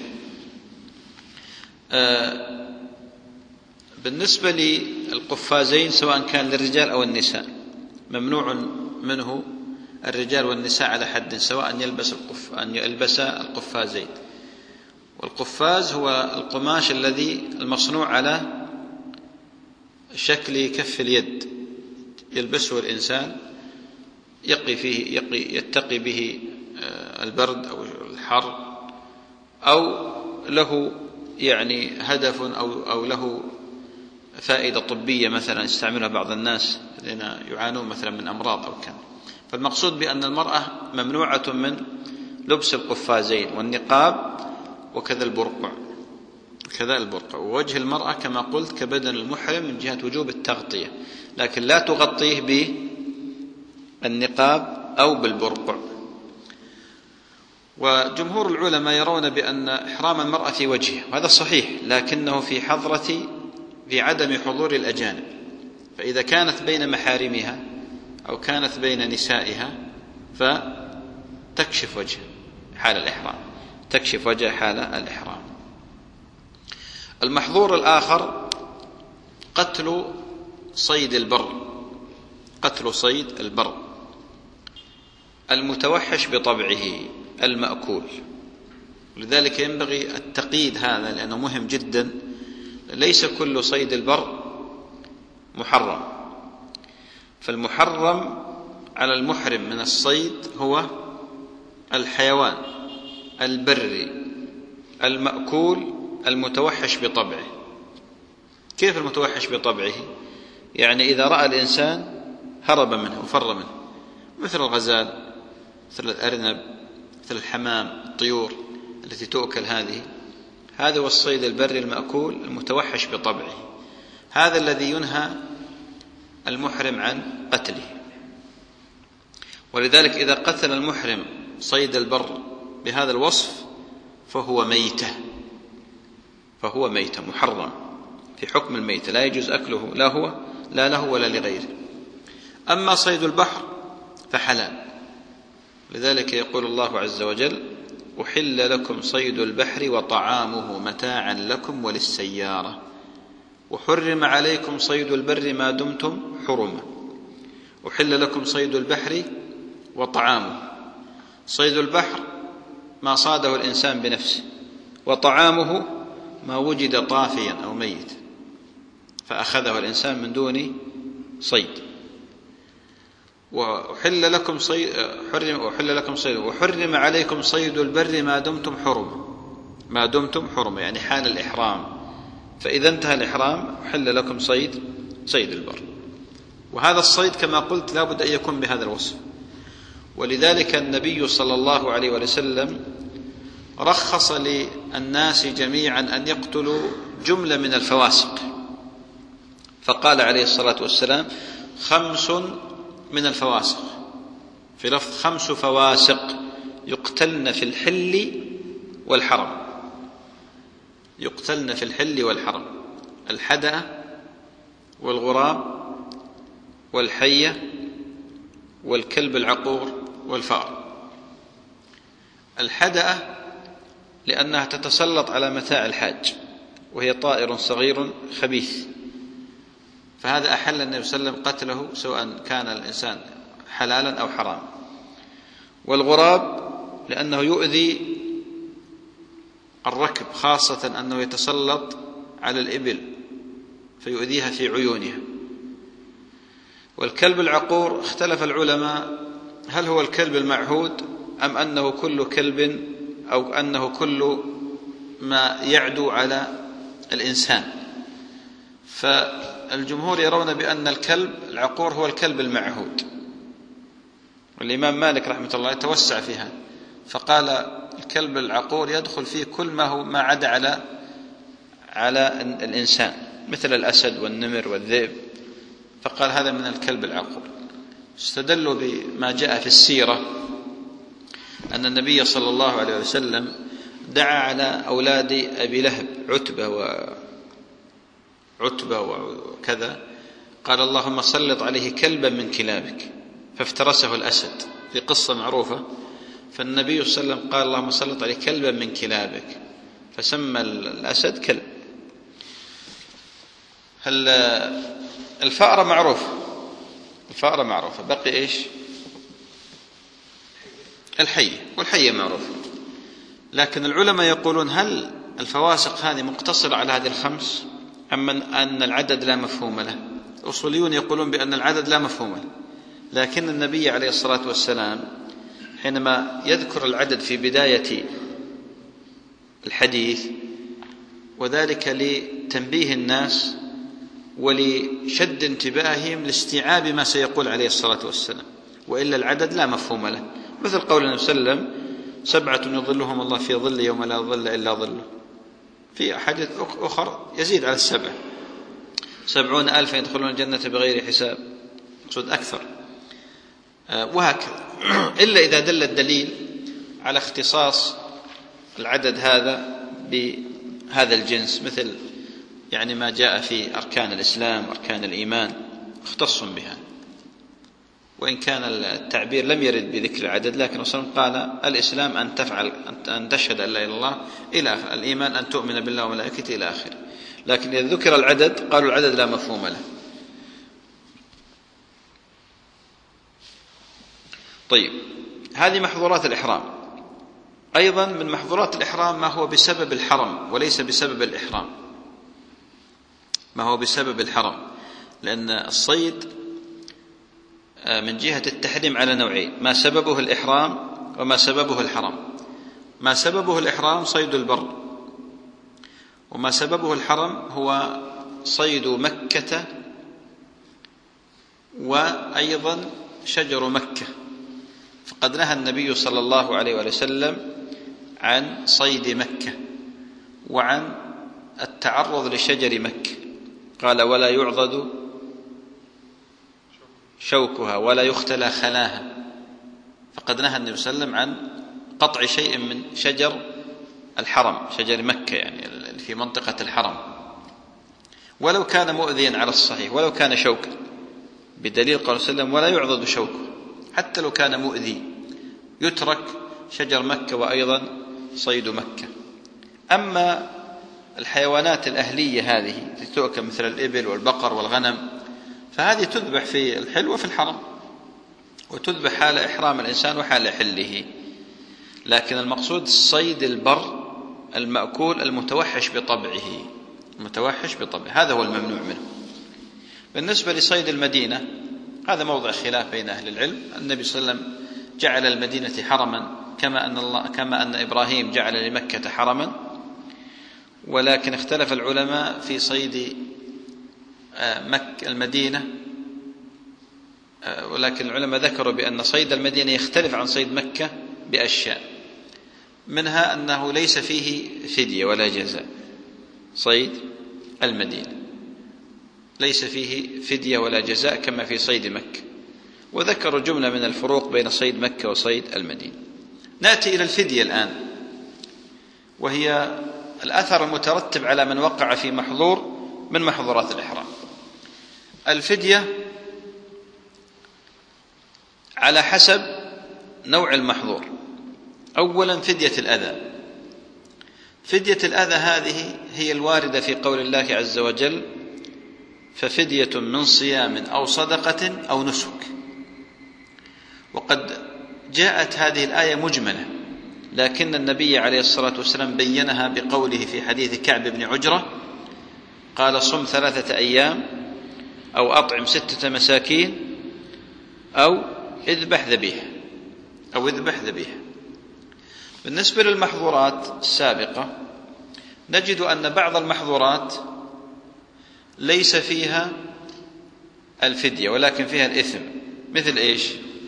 بالنسبة للقفازين سواء كان للرجال أو النساء ممنوع منه الرجال والنساء على حد سواء أن يلبس القفازين. والقفاز هو القماش الذي المصنوع على شكل كف اليد، يلبسه الإنسان يتقي به البرد أو الحر، أو له هدف أو له فائدة طبية مثلا يستعملها بعض الناس الذين يعانون مثلا من أمراض أو كذا. فالمقصود بأن المرأة ممنوعة من لبس القفازين والنقاب وكذا البرقع، ووجه المرأة كما قلت كبدن المحرم من جهة وجوب التغطية، لكن لا تغطيه بالنقاب أو بالبرقع. وجمهور العلماء يرون بأن إحرام المرأة في وجهها، وهذا صحيح، لكنه في عدم حضور الأجانب. فإذا كانت بين محارمها أو كانت بين نسائها فتكشف وجهها حال الإحرام، تكشف وجه حال الإحرام. المحظور الآخر قتل صيد البر، قتل صيد البر المتوحش بطبعه المأكول. لذلك ينبغي التقييد هذا لأنه مهم جدا. ليس كل صيد البر محرم، فالمحرم على المحرم من الصيد هو الحيوان البري المأكول المتوحش بطبعه. كيف المتوحش بطبعه؟ إذا رأى الإنسان هرب منه وفر منه، مثل الغزال، مثل الأرنب، مثل الحمام، الطيور التي تؤكل، هذا هو الصيد البري المأكول المتوحش بطبعه، هذا الذي ينهى المحرم عن قتله. ولذلك إذا قتل المحرم صيد البر بهذا الوصف فهو ميتة محرم. في حكم الميت، لا يجوز أكله لا له ولا لغيره. أما صيد البحر فحلال، لذلك يقول الله عز وجل: أحل لكم صيد البحر وطعامه متاعا لكم وللسيارة، وحرم عليكم صيد البر ما دمتم حرما. أحل لكم صيد البحر وطعامه. صيد البحر ما صاده الإنسان بنفسه، وطعامه ما وجد طافيا أو ميت فأخذه الإنسان من دون صيد. وحرم عليكم صيد البر ما دمتم حرما، يعني حال الإحرام، فإذا انتهى الإحرام حل لكم صيد البر. وهذا الصيد كما قلت لا بد أن يكون بهذا الوصف. ولذلك النبي صلى الله عليه وسلم رخص للناس جميعا أن يقتلوا جملة من الفواسق، فقال عليه الصلاة والسلام: 5 من الفواسق، في لفظ 5 فواسق يقتلن في الحل والحرم. يقتلن في الحل والحرم: الحدأ والغراب والحية والكلب العقور والفأر. الحدأ لأنها تتسلط على متاع الحاج، وهي طائر صغير خبيث، فهذا أحل النبي صلى الله عليه وسلم قتله سواء كان الإنسان حلالا أو حراما. والغراب لأنه يؤذي الركب، خاصة أنه يتسلط على الإبل فيؤذيها في عيونها. والكلب العقور اختلف العلماء هل هو الكلب المعهود أم أنه كل كلب، أو أنه كل ما يعدو على الإنسان. فالجمهور يرون بأن الكلب العقور هو الكلب المعهود، والإمام مالك رحمة الله توسع فيها فقال الكلب العقور يدخل فيه كل ما عدا على الإنسان، مثل الأسد والنمر والذئب، فقال هذا من الكلب العقور. استدلوا بما جاء في السيرة أن النبي صلى الله عليه وسلم دعا على أولاد أبي لهب عتبة وكذا، قال: اللهم سلط عليه كلبا من كلابك، فافترسه الأسد، في قصة معروفة. فالنبي صلى الله عليه وسلم قال: اللهم سلط عليه كلبا من كلابك، فسمى الأسد كلب. الفأرة معروفة، بقي إيش؟ الحية، والحية معروفة. لكن العلماء يقولون هل الفواسق هذه مقتصرة على هذه ال5 أم أن العدد لا مفهوم له؟ الأصوليون يقولون بأن العدد لا مفهوم له، لكن النبي عليه الصلاة والسلام حينما يذكر العدد في بداية الحديث، وذلك لتنبيه الناس ولشد انتباههم لاستيعاب ما سيقول عليه الصلاة والسلام، وإلا العدد لا مفهوم له. مثل قول النبي صلى الله عليه وسلم: 7 يظلهم الله في ظل يوم لا ظل إلا ظله. في أحاديث أخرى يزيد على 7، 70,000 يدخلون الجنة بغير حساب، يقصد أكثر، وهكذا. إلا إذا دل الدليل على اختصاص العدد هذا بهذا الجنس، مثل يعني ما جاء في أركان الإسلام وأركان الإيمان اختص بها، وإن كان التعبير لم يرد بذكر العدد، لكن وسلم قال: الإسلام أن تشهد أن لا إله إلا الله إلى آخر، الإيمان أن تؤمن بالله وملائكته إلى آخر. لكن إذا ذكر العدد قالوا العدد لا مفهوم له. طيب، هذه محظورات الإحرام. أيضا من محظورات الإحرام ما هو بسبب الحرم وليس بسبب الإحرام، ما هو بسبب الحرم، لأن الصيد من جهة التحريم على نوعين: ما سببه الإحرام وما سببه الحرم. ما سببه الإحرام صيد البر، وما سببه الحرم هو صيد مكة وأيضا شجر مكة. فقد نهى النبي صلى الله عليه وسلم عن صيد مكة وعن التعرض لشجر مكة، قال: ولا يعضد شوكها ولا يختلى خلاها. فقد نهى النبي صلى الله عليه وسلم عن قطع شيء من شجر الحرم، شجر مكة يعني في منطقة الحرم. ولو كان مؤذيا على الصحيح، ولو كان شوكا، بدليل قول صلى الله عليه وسلم: ولا يعضد شوكه، حتى لو كان مؤذي يترك شجر مكة وأيضا صيد مكة. أما الحيوانات الأهلية هذه تؤكل مثل الإبل والبقر والغنم، فهذه تذبح في الحل وفي الحرم، وتذبح حال إحرام الإنسان وحال حله. لكن المقصود صيد البر المأكول المتوحش بطبعه، المتوحش بطبعه، هذا هو الممنوع منه. بالنسبة لصيد المدينة هذا موضع خلاف بين أهل العلم. النبي صلى الله عليه وسلم جعل المدينة حرما كما أن إبراهيم جعل لمكة حرما، ولكن اختلف العلماء في صيد المدينة، ولكن العلماء ذكروا بأن صيد المدينة يختلف عن صيد مكة بأشياء، منها أنه ليس فيه فدية ولا جزاء. صيد المدينة ليس فيه فدية ولا جزاء كما في صيد مكة، وذكروا جملة من الفروق بين صيد مكة وصيد المدينة. نأتي إلى الفدية الآن، وهي الأثر المترتب على من وقع في محظور من محظورات الإحرام. الفدية على حسب نوع المحظور. أولا فدية الأذى. فدية الأذى هذه هي الواردة في قول الله عز وجل: ففدية من صيام أو صدقة أو نسك. وقد جاءت هذه الآية مجملة، لكن النبي عليه الصلاة والسلام بينها بقوله في حديث كعب بن عجرة: قال: صم 3 أيام، أو أطعم 6 مساكين، أو اذبح ذبيحة، أو اذبح ذبيحة. بالنسبة للمحظورات السابقة نجد أن بعض المحظورات ليس فيها الفدية ولكن فيها الإثم. مثل إيش؟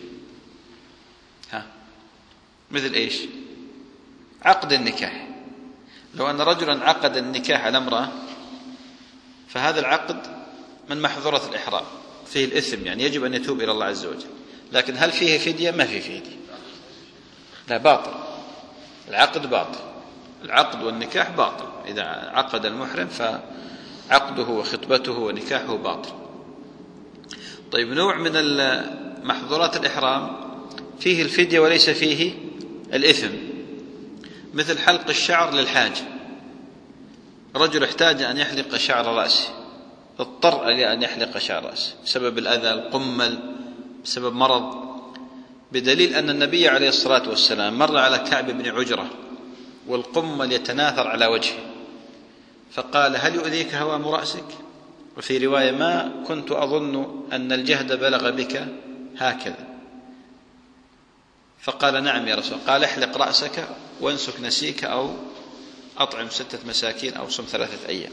مثل إيش؟ عقد النكاح. لو أن رجلا عقد النكاح على امرأة، فهذا العقد من محظورات الإحرام، فيه الإثم، يعني يجب أن يتوب إلى الله عز وجل. لكن هل فيه فدية؟ ما فيه فدية، لا، باطل، العقد باطل، العقد والنكاح باطل. إذا عقد المحرم فعقده وخطبته ونكاحه باطل. طيب، نوع من محظورات الإحرام فيه الفدية وليس فيه الإثم، مثل حلق الشعر للحاجة. رجل احتاج أن يحلق شعر رأسه، اضطر إلى أن يحلق شعر رأسه بسبب الأذى، القمل، بسبب مرض، بدليل أن النبي عليه الصلاة والسلام مر على كعب بن عجرة والقمل يتناثر على وجهه، فقال: هل يؤذيك هوام رأسك؟ وفي رواية: ما كنت أظن أن الجهد بلغ بك هكذا. فقال: نعم يا رسول الله. قال: احلق رأسك وانسك نسيك، أو أطعم 6 مساكين، أو صم 3 أيام.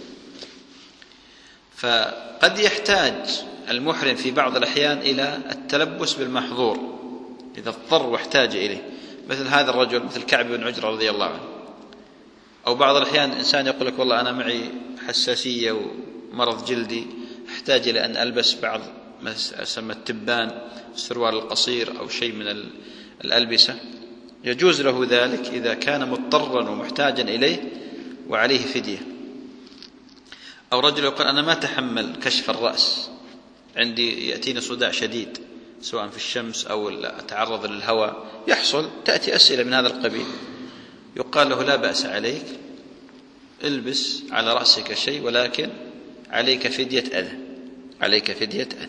فقد يحتاج المحرم في بعض الأحيان إلى التلبس بالمحظور إذا اضطر واحتاج إليه، مثل هذا الرجل، مثل كعب بن عجرة رضي الله عنه. أو بعض الأحيان إنسان يقول لك: والله أنا معي حساسية ومرض جلدي، أحتاج إلى أن ألبس بعض ما يسمى التبان، السروال القصير، أو شيء من الألبسة، يجوز له ذلك إذا كان مضطرا ومحتاجا إليه وعليه فدية. أو رجل يقول: أنا ما تحمل كشف الرأس، عندي يأتيني صداع شديد سواء في الشمس أو أتعرض للهواء، يحصل، تأتي أسئلة من هذا القبيل، يقال له: لا بأس عليك، البس على رأسك شيء، ولكن عليك فدية أذى، عليك فدية أذى.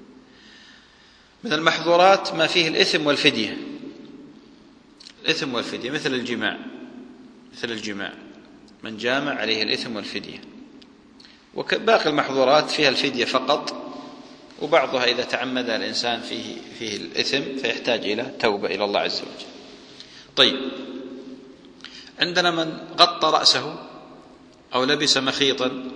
من المحظورات ما فيه الإثم والفدية. الإثم والفدية مثل الجماع، مثل الجماع، من جامع عليه الإثم والفدية. وباقي المحظورات فيها الفدية فقط، وبعضها إذا تعمد الإنسان فيه الإثم فيحتاج إلى توبة إلى الله عز وجل. طيب، عندنا من غطى رأسه، أو لبس مخيطا،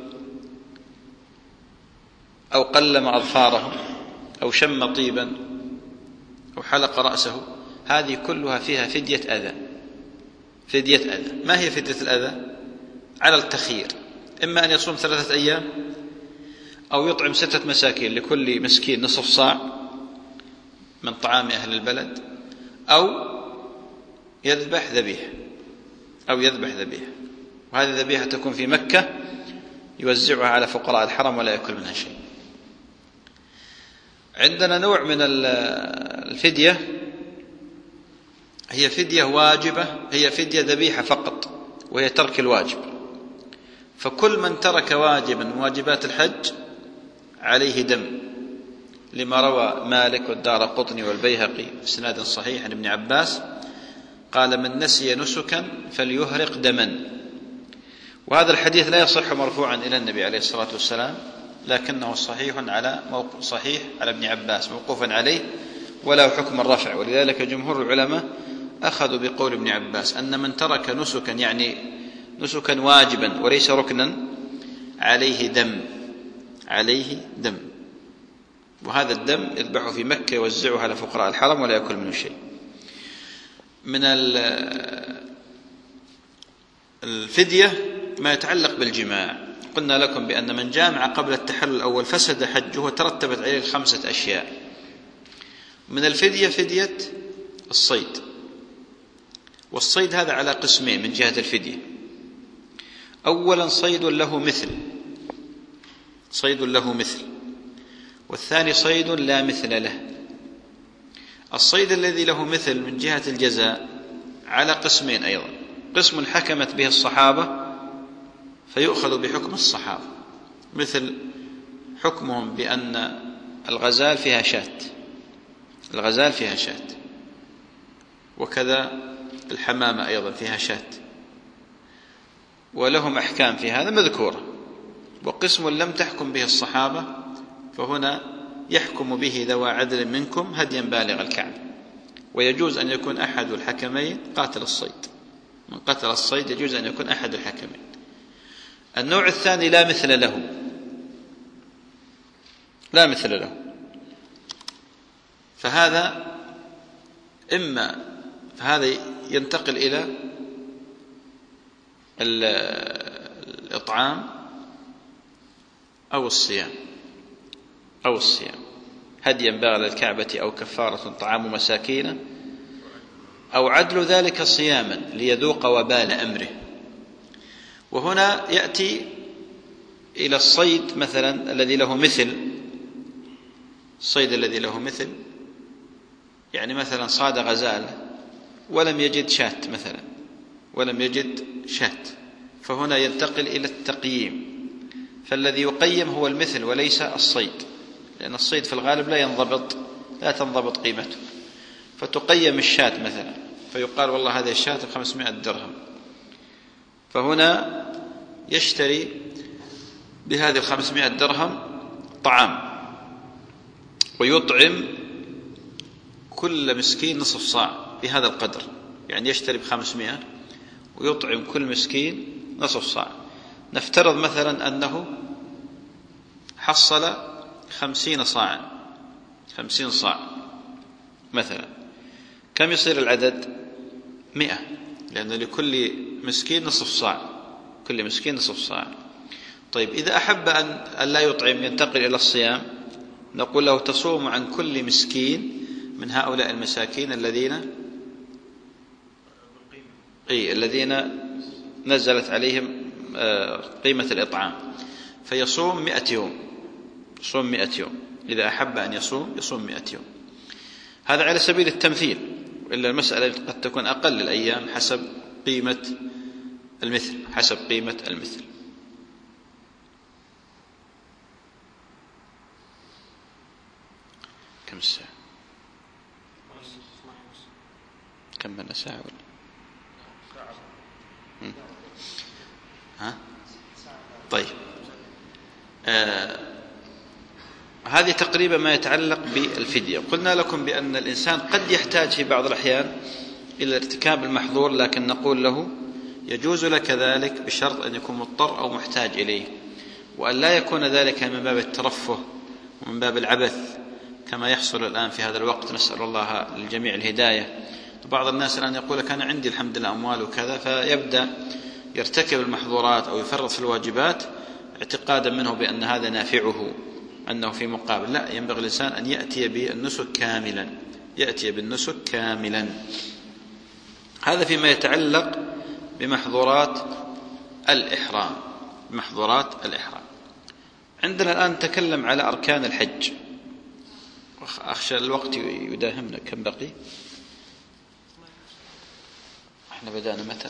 أو قلم أظفاره، أو شم طيبا، أو حلق رأسه، هذه كلها فيها فدية أذى. فدية أذى. ما هي فدية الأذى؟ على التخيير، إما أن يصوم 3 أيام، أو يطعم 6 مساكين، لكل مسكين نصف صاع من طعام أهل البلد، أو يذبح ذبيحة، أو يذبح ذبيحة. وهذه الذبيحة تكون في مكة، يوزعها على فقراء الحرم ولا يأكل منها شيء. عندنا نوع من الفدية هي فدية واجبة، هي فدية ذبيحة فقط، وهي ترك الواجب. فكل من ترك واجبا من واجبات الحج عليه دم، لما روى مالك والدارقطني والبيهقي بإسناد صحيح عن ابن عباس قال: من نسي نسكا فليهرق دما. وهذا الحديث لا يصح مرفوعا إلى النبي عليه الصلاة والسلام، لكنه صحيح على ابن عباس موقوفا عليه وله حكم الرفع. ولذلك جمهور العلماء أخذوا بقول ابن عباس أن من ترك نسكا، يعني نسكا واجبا وليس ركنا، عليه دم. وهذا الدم يذبحه في مكة يوزعه على فقراء الحرم ولا يأكل منه شيء. من الفدية ما يتعلق بالجماع. قلنا لكم بأن من جامع قبل التحلل الأول فسد حجه وترتبت عليه 5 أشياء. من الفدية فدية الصيد، والصيد هذا على قسمين من جهة الفدية. أولا صيد له مثل، والثاني صيد لا مثل له. الصيد الذي له مثل من جهة الجزاء على قسمين أيضا: قسم حكمت به الصحابة فيؤخذ بحكم الصحابة، مثل حكمهم بأن الغزال فيها شاة، وكذا الحمامة أيضا فيها شاة، ولهم أحكام في هذا مذكورة. وقسم لم تحكم به الصحابة فهنا يحكم به ذوى عدل منكم هديا بالغ الكعبة، ويجوز أن يكون أحد الحكمين قاتل الصيد. من قتل الصيد يجوز أن يكون أحد الحكمين. النوع الثاني لا مثل له، فهذا ينتقل إلى الإطعام أو الصيام، هديا بالغ الكعبة أو كفارة طعام مساكين أو عدل ذلك صياما ليذوق وبال أمره. وهنا يأتي إلى الصيد مثلا الذي له مثل، يعني مثلا صاد غزال ولم يجد شاة فهنا ينتقل إلى التقييم. فالذي يقيم هو المثل وليس الصيد، لأن الصيد في الغالب لا تنضبط قيمته. فتقيم الشاة مثلا فيقال والله هذه الشاة 500 درهم، فهنا يشتري بهذه 500 درهم طعام ويطعم كل مسكين نصف صاع بهذا القدر، يعني يشتري ب500 ويطعم كل مسكين نصف صاع. نفترض مثلا أنه حصل 50 صاعا، 50 صاع مثلا. كم يصير العدد؟ 100، لأن لكل مسكين نصف صاع. طيب إذا أحب أن لا يطعم ينتقل إلى الصيام، نقول له تصوم عن كل مسكين من هؤلاء المساكين الذين نزلت عليهم قيمة الإطعام، فيصوم 100 يوم. إذا أحب أن يصوم 100 يوم. هذا على سبيل التمثيل، إلا المسألة قد تكون أقل الأيام حسب قيمة المثل. كم الساعة؟ كملنا ساعة ولا؟ طيب، هذه تقريبا ما يتعلق بالفدية. قلنا لكم بأن الإنسان قد يحتاج في بعض الأحيان إلى ارتكاب المحظور، لكن نقول له يجوز لك ذلك بشرط أن يكون مضطر أو محتاج إليه، وأن لا يكون ذلك من باب الترفه ومن باب العبث كما يحصل الآن في هذا الوقت. نسأل الله للجميع الهداية. بعض الناس الآن يقول لك أنا عندي الحمد لله أموال وكذا، فيبدأ يرتكب المحظورات أو يفرط في الواجبات اعتقادا منه بأن هذا نافعه، أنه في مقابل. لا، ينبغي الإنسان أن يأتي بالنسك كاملا. هذا فيما يتعلق بمحظورات الإحرام. محظورات الإحرام. عندنا الآن نتكلم على أركان الحج. أخشى الوقت يداهمنا. كم بقي؟ احنا بدأنا متى؟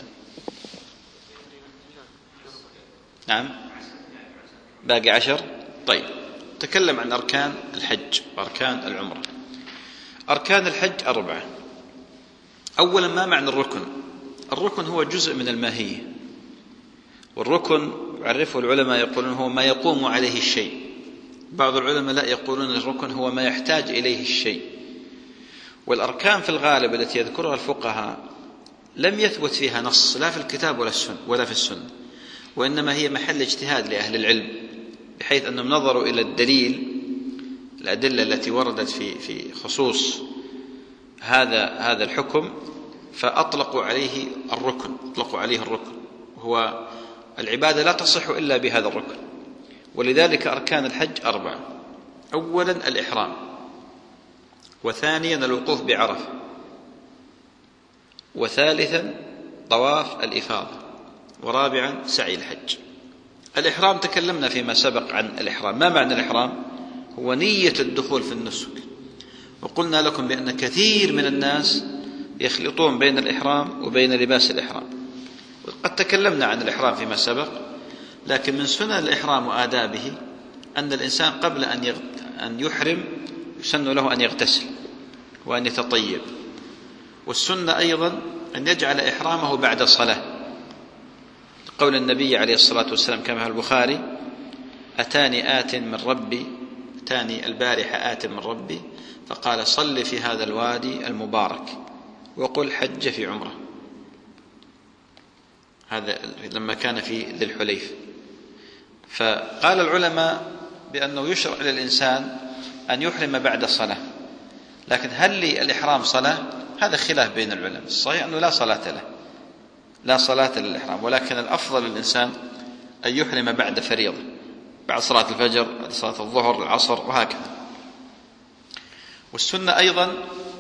نعم باقي 10. طيب نتكلم عن أركان الحج وأركان العمرة. أركان الحج 4. أولا ما معنى الركن؟ الركن هو جزء من الماهية، والركن يعرفه العلماء يقولون هو ما يقوم عليه الشيء. بعض العلماء لا يقولون الركن هو ما يحتاج إليه الشيء. والأركان في الغالب التي يذكرها الفقهاء لم يثبت فيها نص لا في الكتاب ولا في السنة، وإنما هي محل اجتهاد لأهل العلم، بحيث أنهم نظروا إلى الأدلة التي وردت في خصوص هذا الحكم فأطلقوا عليه الركن. هو العبادة لا تصح إلا بهذا الركن. ولذلك أركان الحج 4. أولا الإحرام، وثانيا الوقوف بعرفة، وثالثا طواف الإفاضة، ورابعا سعي الحج. الإحرام تكلمنا فيما سبق عن الإحرام. ما معنى الإحرام؟ هو نية الدخول في النسك. وقلنا لكم بأن كثير من الناس يخلطون بين الإحرام وبين لباس الإحرام. قد تكلمنا عن الإحرام فيما سبق، لكن من سنن الإحرام وآدابه أن الإنسان قبل أن يحرم يسن له أن يغتسل وأن يتطيب. والسنة أيضا أن يجعل إحرامه بعد صلاة، قول النبي عليه الصلاة والسلام كما في البخاري: أتاني البارحة آت من ربي فقال: صل في هذا الوادي المبارك وقل حج في عمره. هذا لما كان في ذي الحليف. فقال العلماء بأنه يشرع للإنسان أن يحرم بعد الصلاة. لكن هل للإحرام صلاة؟ هذا خلاف بين العلماء. الصحيح أنه لا صلاة للإحرام، ولكن الأفضل للإنسان أن يحرم بعد فريضة، بعد صلاة الفجر، بعد صلاة الظهر، العصر، وهكذا. والسنة أيضا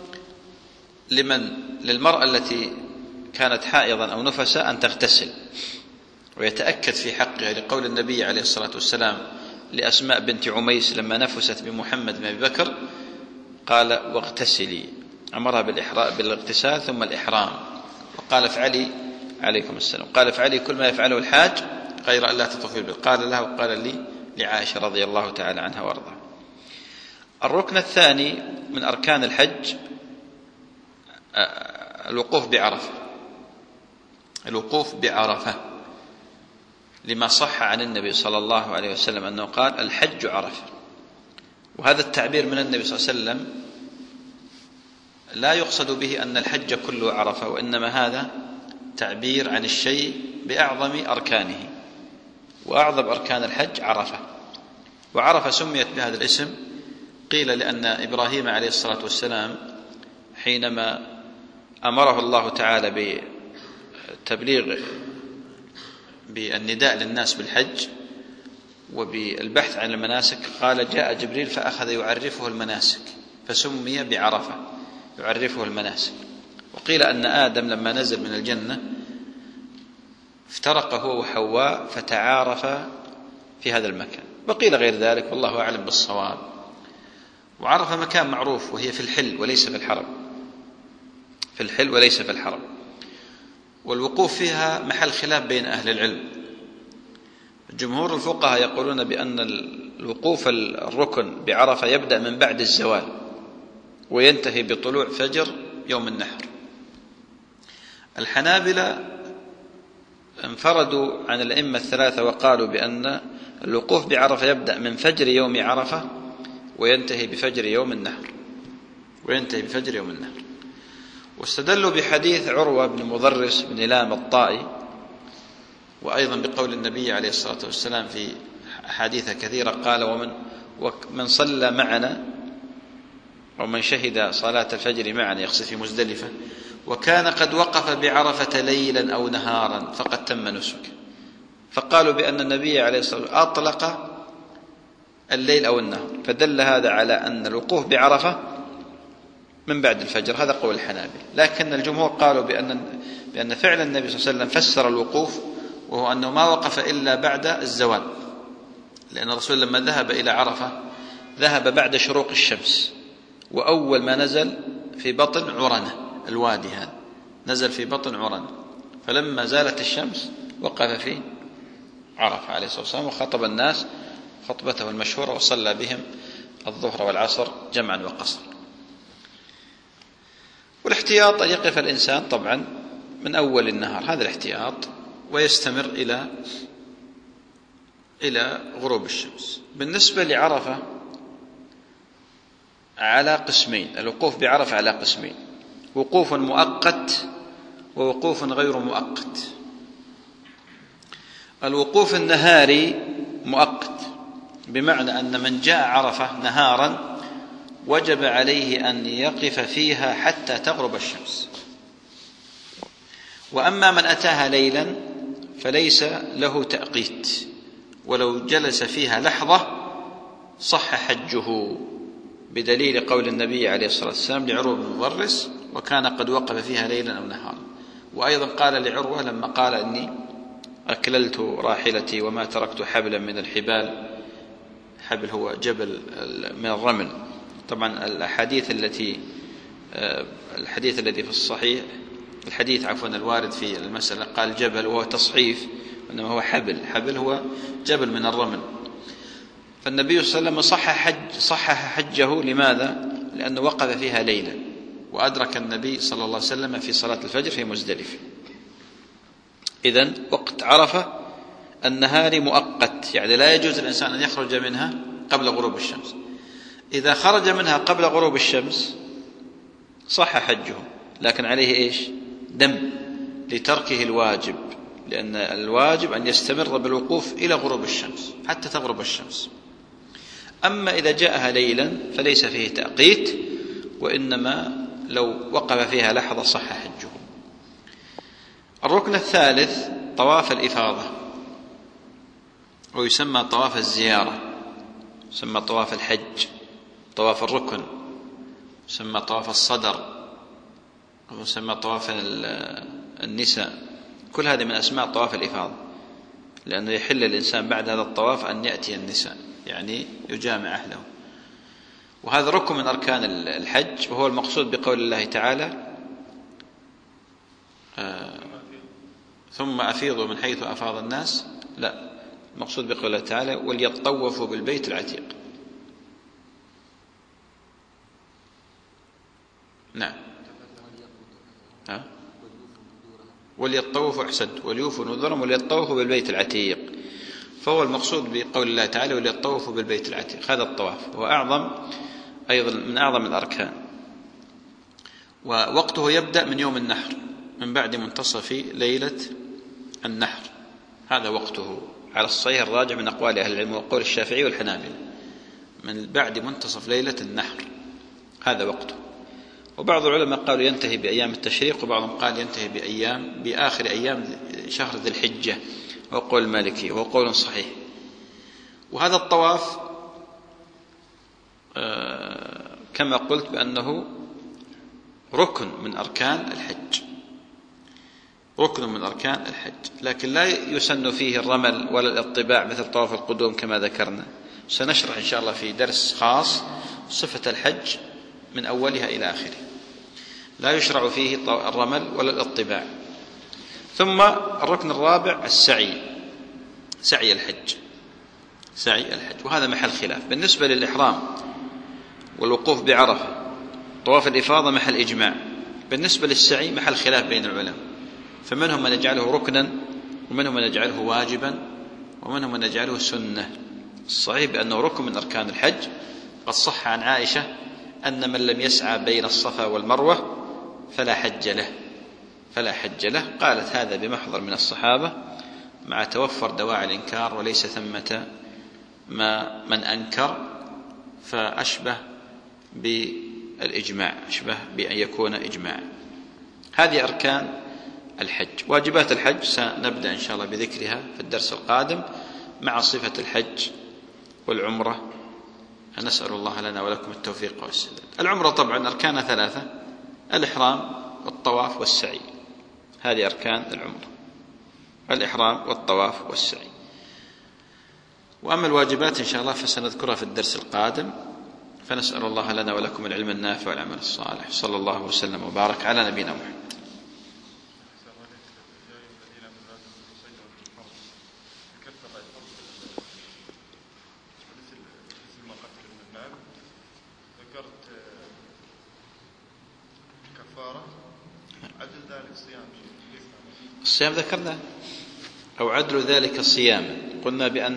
للمرأة التي كانت حائضا أو نفسا أن تغتسل ويتأكد في حقها، لقول النبي عليه الصلاة والسلام لأسماء بنت عميس لما نفست بمحمد بن أبي بكر قال: واغتسلي. أمرها بالاغتسال ثم الإحرام، وقال: افعلي، عليكم السلام، قال: افعلي كل ما يفعله الحاج غير أن لا تطوفي بالبيت. قال لها وقال لي لعائشة رضي الله تعالى عنها وارضاها. الركن الثاني من أركان الحج الوقوف بعرفة، لما صح عن النبي صلى الله عليه وسلم أنه قال: الحج عرفة. وهذا التعبير من النبي صلى الله عليه وسلم لا يقصد به أن الحج كله عرفة، وإنما هذا تعبير عن الشيء بأعظم أركانه، وأعظم أركان الحج عرفة. وعرفة سميت بهذا الاسم قيل لأن إبراهيم عليه الصلاة والسلام حينما أمره الله تعالى بالتبليغ بالنداء للناس بالحج وبالبحث عن المناسك، قال: جاء جبريل فأخذ يعرفه المناسك فسمي بعرفة، يعرفه المناسك. وقيل أن آدم لما نزل من الجنة افترق هو وحواء فتعارفا في هذا المكان، وقيل غير ذلك والله أعلم بالصواب. وعرفة مكان معروف، وهي في الحل وليس في الحرم، والوقوف فيها محل خلاف بين أهل العلم. جمهور الفقهاء يقولون بأن الوقوف الركن بعرفة يبدأ من بعد الزوال وينتهي بطلوع فجر يوم النحر. الحنابلة انفردوا عن الأئمة الثلاثة وقالوا بأن الوقوف بعرفة يبدأ من فجر يوم عرفة وينتهي بفجر يوم النحر. واستدلوا بحديث عروة بن مضرس بن لام الطائي، وأيضا بقول النبي عليه الصلاة والسلام في أحاديث كثيرة قال: ومن صلى معنا ومن شهد صلاة الفجر معنا، يقصد في مزدلفة، وكان قد وقف بعرفة ليلا أو نهارا فقد تم نسكه. فقالوا بأن النبي عليه الصلاة والسلام أطلق الليل أو النهار، فدل هذا على أن الوقوف بعرفة من بعد الفجر. هذا قول الحنابلة. لكن الجمهور قالوا بأن فعل النبي صلى الله عليه وسلم فسر الوقوف وهو أنه ما وقف إلا بعد الزوال، لأن الرسول لما ذهب إلى عرفة ذهب بعد شروق الشمس، وأول ما نزل في بطن عرنة، الوادي هذا نزل في بطن عرنة، فلما زالت الشمس وقف في عرفة عليه الصلاة والسلام وخطب الناس خطبته المشهورة وصلى بهم الظهر والعصر جمعا وقصر. والاحتياط أن يقف الإنسان طبعا من أول النهار، هذا الاحتياط، ويستمر إلى غروب الشمس. بالنسبة لعرفة على قسمين، الوقوف بعرفة على قسمين: وقوف مؤقت ووقوف غير مؤقت. الوقوف النهاري مؤقت، بمعنى أن من جاء عرفة نهارا وجب عليه أن يقف فيها حتى تغرب الشمس. وأما من أتاها ليلا فليس له تأقيت، ولو جلس فيها لحظة صح حجه، بدليل قول النبي عليه الصلاة والسلام لعروة بن مضرس: وكان قد وقف فيها ليلا أو نهارا. وأيضا قال لعروة لما قال: إني أكللت راحلتي وما تركت حبلا من الحبال. حبل هو جبل من الرمل. طبعا الحديث الذي في الصحيح، الحديث الوارد في المسألة قال جبل وهو تصحيف، إنما هو حبل هو جبل من الرمل. فالنبي صلى الله عليه وسلم صحح حجه. لماذا؟ لأنه وقف فيها ليلا، وأدرك النبي صلى الله عليه وسلم في صلاة الفجر في مزدلفة. إذن وقت عرفة النهار مؤقت، يعني لا يجوز الإنسان أن يخرج منها قبل غروب الشمس. إذا خرج منها قبل غروب الشمس صح حجه، لكن عليه إيش؟ دم، لتركه الواجب، لأن الواجب أن يستمر بالوقوف إلى غروب الشمس حتى تغرب الشمس. أما إذا جاءها ليلا فليس فيه تأقيت، وإنما لو وقف فيها لحظة صح حجه. الركن الثالث طواف الإفاضة، ويسمى طواف الزيارة، يسمى طواف الحج، طواف الركن، يسمى طواف الصدر، ويسمى طواف النساء. كل هذه من أسماء طواف الإفاضة، لأنه يحل الإنسان بعد هذا الطواف أن يأتي النساء، يعني يجامع أهله. وهذا ركن من أركان الحج، وهو المقصود بقول الله تعالى: ثم أفيضوا من حيث أفاض الناس. لا، المقصود بقول الله تعالى: وليطوفوا بالبيت العتيق. نعم، وليطوفوا، أحسنت، وليوفوا نذورهم وليطوفوا بالبيت العتيق. فهو المقصود بقول الله تعالى: وليطوفوا بالبيت العتيق. هذا الطواف هو أيضا من أعظم الأركان، ووقته يبدأ من يوم النحر، من بعد منتصف ليلة النحر، هذا وقته على الصحيح الراجع من أقوال أهل العلم وقول الشافعي والحنابلة، من بعد منتصف ليلة النحر هذا وقته. وبعض العلماء قالوا ينتهي بأيام التشريق، وبعضهم قال ينتهي بآخر أيام شهر ذي الحجة، وهو قول المالكي وهو قول صحيح. وهذا الطواف كما قلت بأنه ركن من أركان الحج، ركن من أركان الحج، لكن لا يسن فيه الرمل ولا الاطباع مثل طواف القدوم كما ذكرنا. سنشرح إن شاء الله في درس خاص صفة الحج من أولها إلى آخره، لا يشرع فيه الرمل ولا الاطباع. ثم الركن الرابع السعي، سعي الحج، وهذا محل خلاف. بالنسبة للإحرام والوقوف بعرفة طواف الإفاضة محل إجماع. بالنسبة للسعي محل خلاف بين العلماء، فمنهم من يجعله ركنا، ومنهم من يجعله واجبا، ومنهم من يجعله سنة. الصحيح بأنه ركن من أركان الحج. قد صح عن عائشة أن من لم يسعى بين الصفا والمروة فلا حج له. قالت هذا بمحضر من الصحابة مع توفر دواعي الإنكار، وليس ثمة من أنكر، فأشبه بالإجماع، أشبه بأن يكون إجماع. هذه أركان الحج. واجبات الحج سنبدأ إن شاء الله بذكرها في الدرس القادم مع صفة الحج والعمرة. نسأل الله لنا ولكم التوفيق والسداد. العمرة طبعا أركانها 3: الإحرام والطواف والسعي، هذه أركان العمرة. الإحرام والطواف والسعي. وأما الواجبات إن شاء الله فسنذكرها في الدرس القادم، فنسأل الله لنا ولكم العلم النافع والعمل الصالح. صلى الله وسلم وبارك على نبينا محمد. الصيام ذكرنا، أو عدل ذلك صياما. قلنا بأن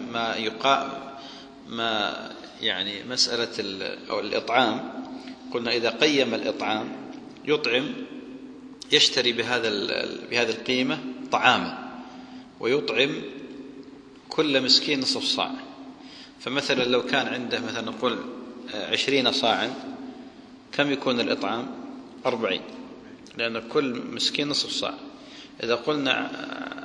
ما يعني مسألة أو الإطعام، قلنا إذا قيم الإطعام يطعم، يشتري بهذا القيمة طعاما ويطعم كل مسكين نصف صاع. فمثلا لو كان عنده مثلا نقول 20 صاعا، كم يكون الإطعام؟ 40، لأن كل مسكين نصف صاع. إذا قلنا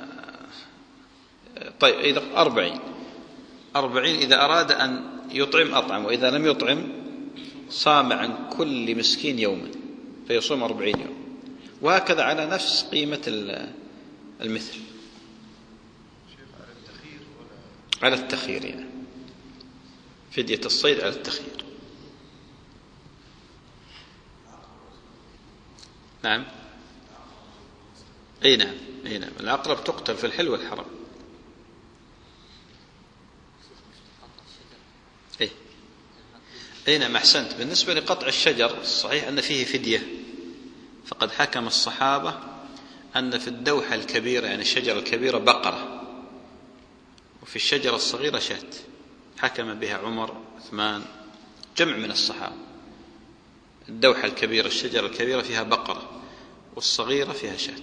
طيب إذا 40 إذا أراد أن يطعم أطعم، وإذا لم يطعم صام عن كل مسكين يوما، فيصوم 40 يوم، وهكذا على نفس قيمة المثل. على التخيير يعني فدية الصيد على التخيير. نعم، أي نعم، العقرب تقتل في الحل والحرم. أي نعم، أحسنت. بالنسبة لقطع الشجر صحيح أن فيه فدية، فقد حكم الصحابة أن في الدوحة الكبيرة يعني الشجرة الكبيرة بقرة، وفي الشجرة الصغيرة شاة، حكم بها عمر، عثمان، جمع من الصحابة. الدوحة الكبيرة الشجرة الكبيرة فيها بقرة، والصغيرة فيها شاة.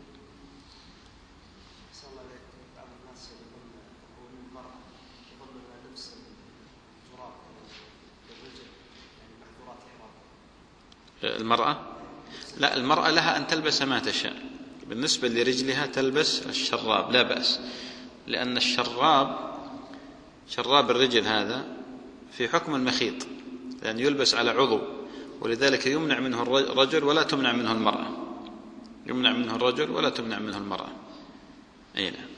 المرأة لا، المرأة لها أن تلبس ما تشاء. بالنسبة لرجلها تلبس الشراب لا بأس، لأن شراب الرجل هذا في حكم المخيط، لأن يلبس على عضو، ولذلك يمنع منه الرجل ولا تمنع منه المرأة. يمنع منه الرجل ولا تمنع منه المرأة. أي نعم.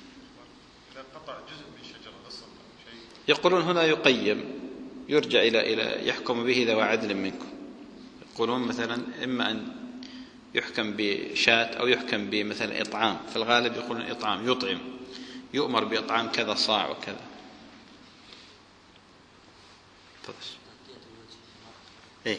يقولون هنا يقيم، يرجع إلى يحكم به ذوي عدل منكم. يقولون مثلا إما أن يحكم بشاة أو يحكم بمثلا إطعام، في الغالب يقولون إطعام، يطعم، يؤمر بإطعام كذا صاع وكذا. إيه؟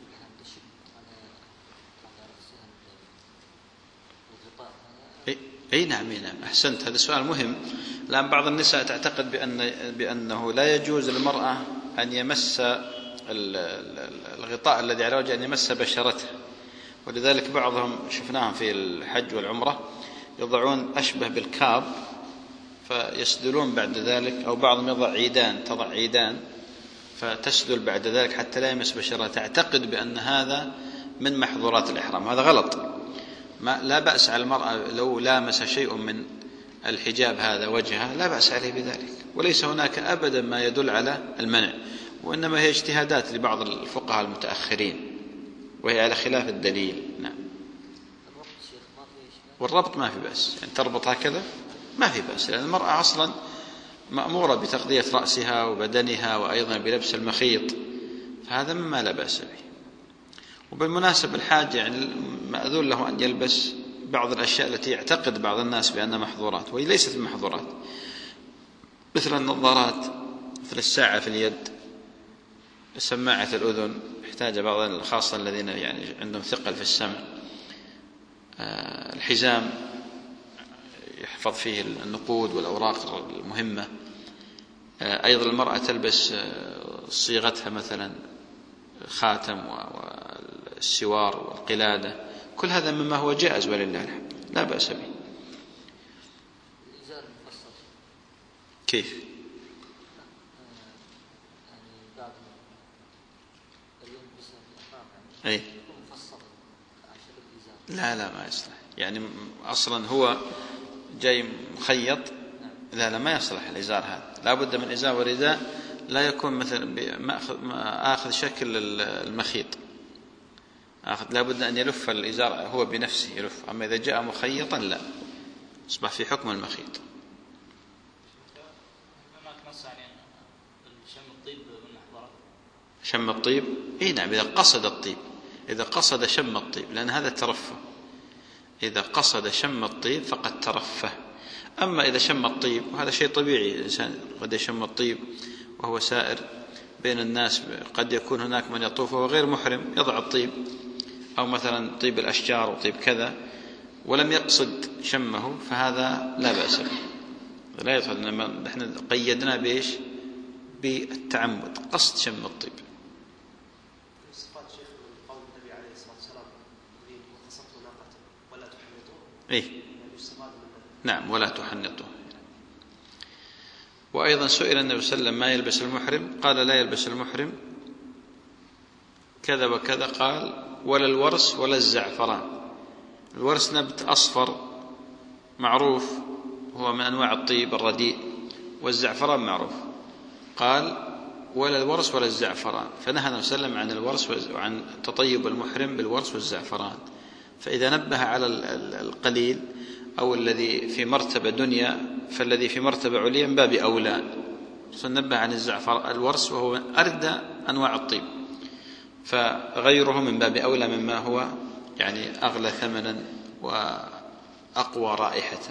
أي نعم، أحسنت، هذا سؤال مهم. الآن بعض النساء تعتقد بأنه لا يجوز للمرأة أن يمس الغطاء الذي على وجهه، أن يمس بشرتها، ولذلك بعضهم شفناهم في الحج والعمرة يضعون أشبه بالكاب فيسدلون بعد ذلك، أو بعضهم تضع عيدان فتسدل بعد ذلك حتى لا يمس بشرتها. تعتقد بأن هذا من محظورات الإحرام، هذا غلط. لا بأس على المرأة لو لامس شيء من الحجاب هذا وجهها، لا بأس عليه بذلك، وليس هناك أبدا ما يدل على المنع، وإنما هي اجتهادات لبعض الفقهاء المتأخرين، وهي على خلاف الدليل. نعم. والربط ما في بأس، يعني تربط هكذا ما في بأس، لأن المرأة أصلا مأمورة بتغطية رأسها وبدنها، وأيضا بلبس المخيط، فهذا مما لا بأس به. وبالمناسبة الحاج يعني مأذون له أن يلبس بعض الأشياء التي يعتقد بعض الناس بأنها محظورات وهي ليست محظورات، مثل النظارات، مثل الساعة في اليد، سماعة الأذن، يحتاج بعض خاصة الذين يعني عندهم ثقل في السمع، الحزام يحفظ فيه النقود والأوراق المهمة. أيضا المرأة تلبس صيغتها، مثلا خاتم والسوار والقلادة، كل هذا مما هو جائز ولله الحمد، لا بأس به. كيف؟ أي لا ما يصلح، يعني أصلا هو جاي مخيط، لا ما يصلح الإزار هذا، لا بد من إزار ورداء لا يكون مثل آخذ شكل المخيط، لا بد أن يلف الإزار هو بنفسه يلف، أما إذا جاء مخيطا لا. أصبح في حكم المخيط. شم الطيب نعم، إذا قصد الطيب، إذا قصد شم الطيب، لأن هذا ترفه. إذا قصد شم الطيب فقد ترفه. أما إذا شم الطيب، وهذا شيء طبيعي، الإنسان قد يشم الطيب وهو سائر بين الناس، قد يكون هناك من يطوف وهو غير محرم يضع الطيب، أو مثلا طيب الأشجار وطيب كذا، ولم يقصد شمه، فهذا لا بأس به، لا يدخل. نحن قيدنا بإيش؟ بالتعمد، قصد شم الطيب. نعم، ولا تحنطه. وأيضا سئل النبي صلى الله عليه وسلم ما يلبس المحرم، قال لا يلبس المحرم كذا وكذا، قال ولا الورس ولا الزعفران. الورس نبت أصفر معروف، هو من أنواع الطيب الرديء، والزعفران معروف، قال ولا الورس ولا الزعفران، فنهى النبي صلى الله عليه وسلم عن الورس وعن تطيب المحرم بالورس والزعفران. فإذا نبه على القليل أو الذي في مرتبة دنيا، فالذي في مرتبة عليا من باب أولى. فنبه عن الزعفر الورس وهو من أردى أنواع الطيب، فغيره من باب أولى مما هو يعني أغلى ثمنا وأقوى رائحة.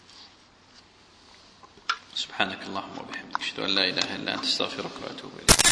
سبحانك اللهم وبحمدك، أشهد أن لا إله إلا أنت، أستغفرك وأتوب إليك.